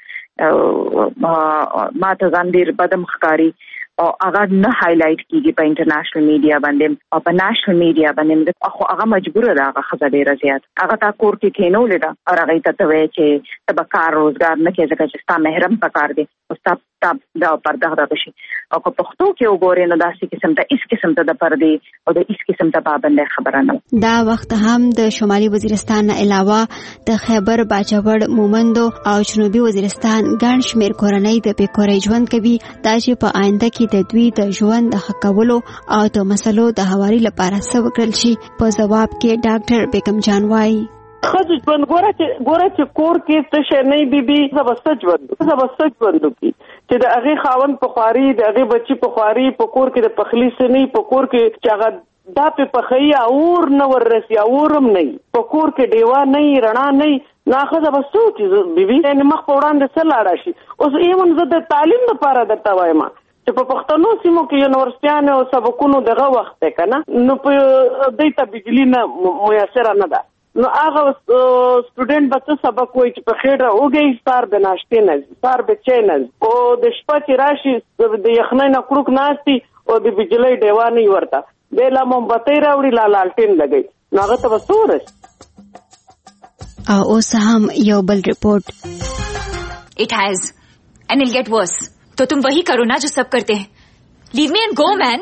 ما ته ځان ډېر بدم ښکاري او هغه نه هایلایټ کیږي په انټرنیشنل میډیا باندې او په نېشنل میډیا باندې خو هغه مجبوره ده هغه ښځه ډېره زیات هغه تا کور کې کېنولې ده او هغې ته ته وایې چې ته به کار روزګار نه کوې ځکه چې ستا محرم په کار دی او ستا دا پرده دغه شي. او که پښتو کې وګورې نو داسې قسم ته هېڅ قسم ته د پردې او د هېڅ قسم ته پابندۍ خبره نه. دا وخت هم د شمالي وزیرستان نه علاوه د خیبر باجوړ مومندو او جنوبي وزیرستان ګڼ شمېر کورنۍ د بېکورۍ ژوند کوي دا چې په آینده کې د دوی د ژوند د ښه کولو او د مسلو د هواري لپاره څه وکړل شي. په ځواب کې ډاکټر بیگم جان وایي ښځو ژوند ګوره چې کور کې څه شی نه بیبي زبسته ژوند وکړي چې د هغې خاوند په خواري د هغې بچي په خواري په کور کې د پخلي څه نه په کور کې چې هغه دا پې پخوي اور نه وررسي اور هم نه په کور کې ډیوه نه رڼا نه نو ښځه به څه وکړي بیبي یعنې مخ په وړاندې څه لاړه شي. اوس ایون زه د تعلیم لپاره درته وایم چې په پښتنو سیمو کې یونیورسټیانو او سبقونو دغه وخت دی که نه نو په دوی ته بجلي نه میسره نه ده نو هغه سټوډنټ به څه سبق وایي چې په خېډه وږی سار به ناشتې نه ځي سار به چای نه ځي او د شپه چې راشي د یخنۍ نه کړوک ناستي او د بجلۍ ډیوه نه ورته بیا لا مومبتۍ راوړي لا لالټین لګوي نو هغه ته به څه ورسي. او اوس هم یو بل رپورټ It has and it'll get worse. तो तुम वही करो ना जो सब करते हैं. Leave me and go, man.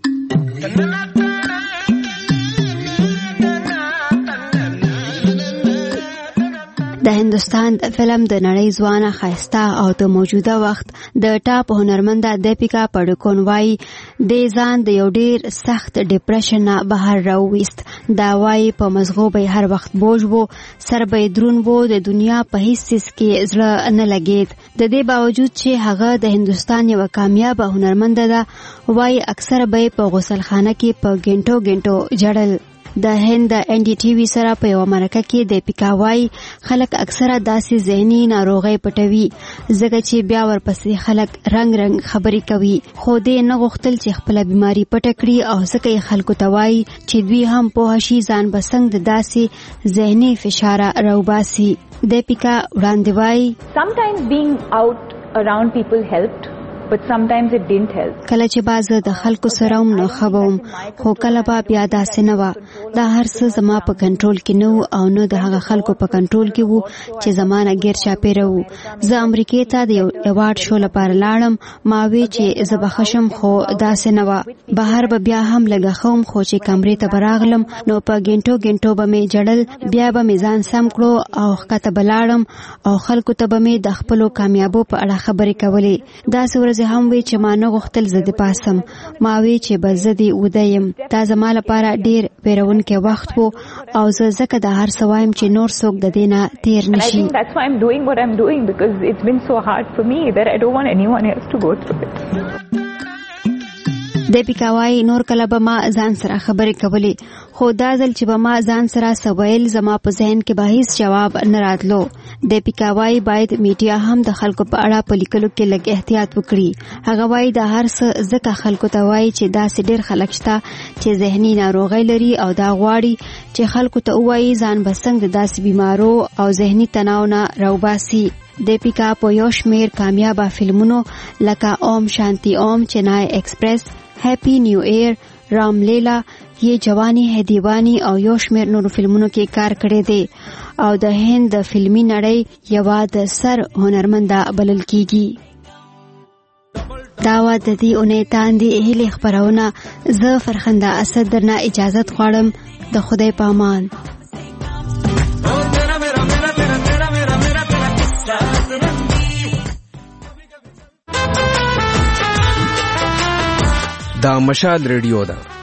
د هندستان د فلم د نړۍ ځوانه ښایسته او د موجوده وخت د ټاپ هنرمنده دیپیکا پډوکون وایي د ځان د یو ډیر سخت ډیپریشن نه بهر راوویست. دا وایي په مزغو به هر وخت بوج وو سر به درون وو د دنیا په هیڅ څیز کې زړه نه لګید. د دې باوجود چې هغه د هندستان یوه کامیابه هنرمنده ده وایي اکثره به په غسلخانه کې په ګنټو جړل. د هند د ان ډي ټي وي سره په یوه مرکه کې دیپیکا وایي خلک اکثره داسې ذهني ناروغۍ پټوي ځکه چې بیا ورپسې خلک رنګ خبرې کوي خو دې نه غوښتل چې خپله بیماري پټه کړي او ځکه یې خلکو ته وایي چې دوی هم پوه شي ځان به څنګه د داسې ذهني فشاره راوباسي. دیپیکا وړاندې وایي Sometimes being out around people helped but sometimes it didn't help. کله چې بازه د خلکو سره هم نو خبوم خو کله به بیا داسې نه وه دا هر څه زما په کنټرول کې نه وو او نه د هغه خلکو په کنټرول کې وو چې زما نه ګیر چاپېره وو. زه امریکې ته د یو ایوارډ شو لپاره لاړم ما وی چې زه به ښه شم خو داسې نه وه بهر به بیا هم لږه ښه وم خو چې کمرې ته به راغلم نو په ګنټو به مې جړل بیا به مې ځان سم کړو او ښکته به لاړم او خلکو ته به مې د خپلو کامیابو په اړه خبرې کولې. داسې ورځې ښځې هم وی چې ما نه غوښتل زه د پاسم، ما وی چې به زه دې وده یم. دا زما لپاره ډېر ویرونکی وخت و او زه ځکه د هر څه وایم چې نور څوک د دې نه تېر نشي. دیپیکا وایي نور کله به ما ځان سره خبرې کولې، خو دا ځل چې به ما ځان سره څه ویل زما په ذهن کې به هیڅ جواب نه راتلو. دیپیکا وایي باید میډیا هم د خلکو په اړه په لیکلو کې لږ احتیاط وکړي. هغه وایي دا هر څه ځکه خلکو ته وایي چې داسې ډېر خلک شته چې ذهني ناروغۍ لري او دا غواړي چې خلکو ته ووایي ځان به څنګه د داسې بیمارو او ذهني تناو نه راوباسي. دیپیکا په یو شمېر کامیابه فلمونو لکه اوم شانتی اوم، چنای ایکسپریس، هیپی نیو ایر، رام لیلا، یہ جوانی ہے دیوانی او یو شمېر نورو فلمونو کې کار کړی دی او د هند د فلمي نړۍ یوه د سر هنرمنده بلل کیږي. دا وه د دې اونۍ تاندې هیلې خپرونه. زه فرخنده اسد درنه اجازت غواړم. د خدای په امان. دا مشال ریډیو ده.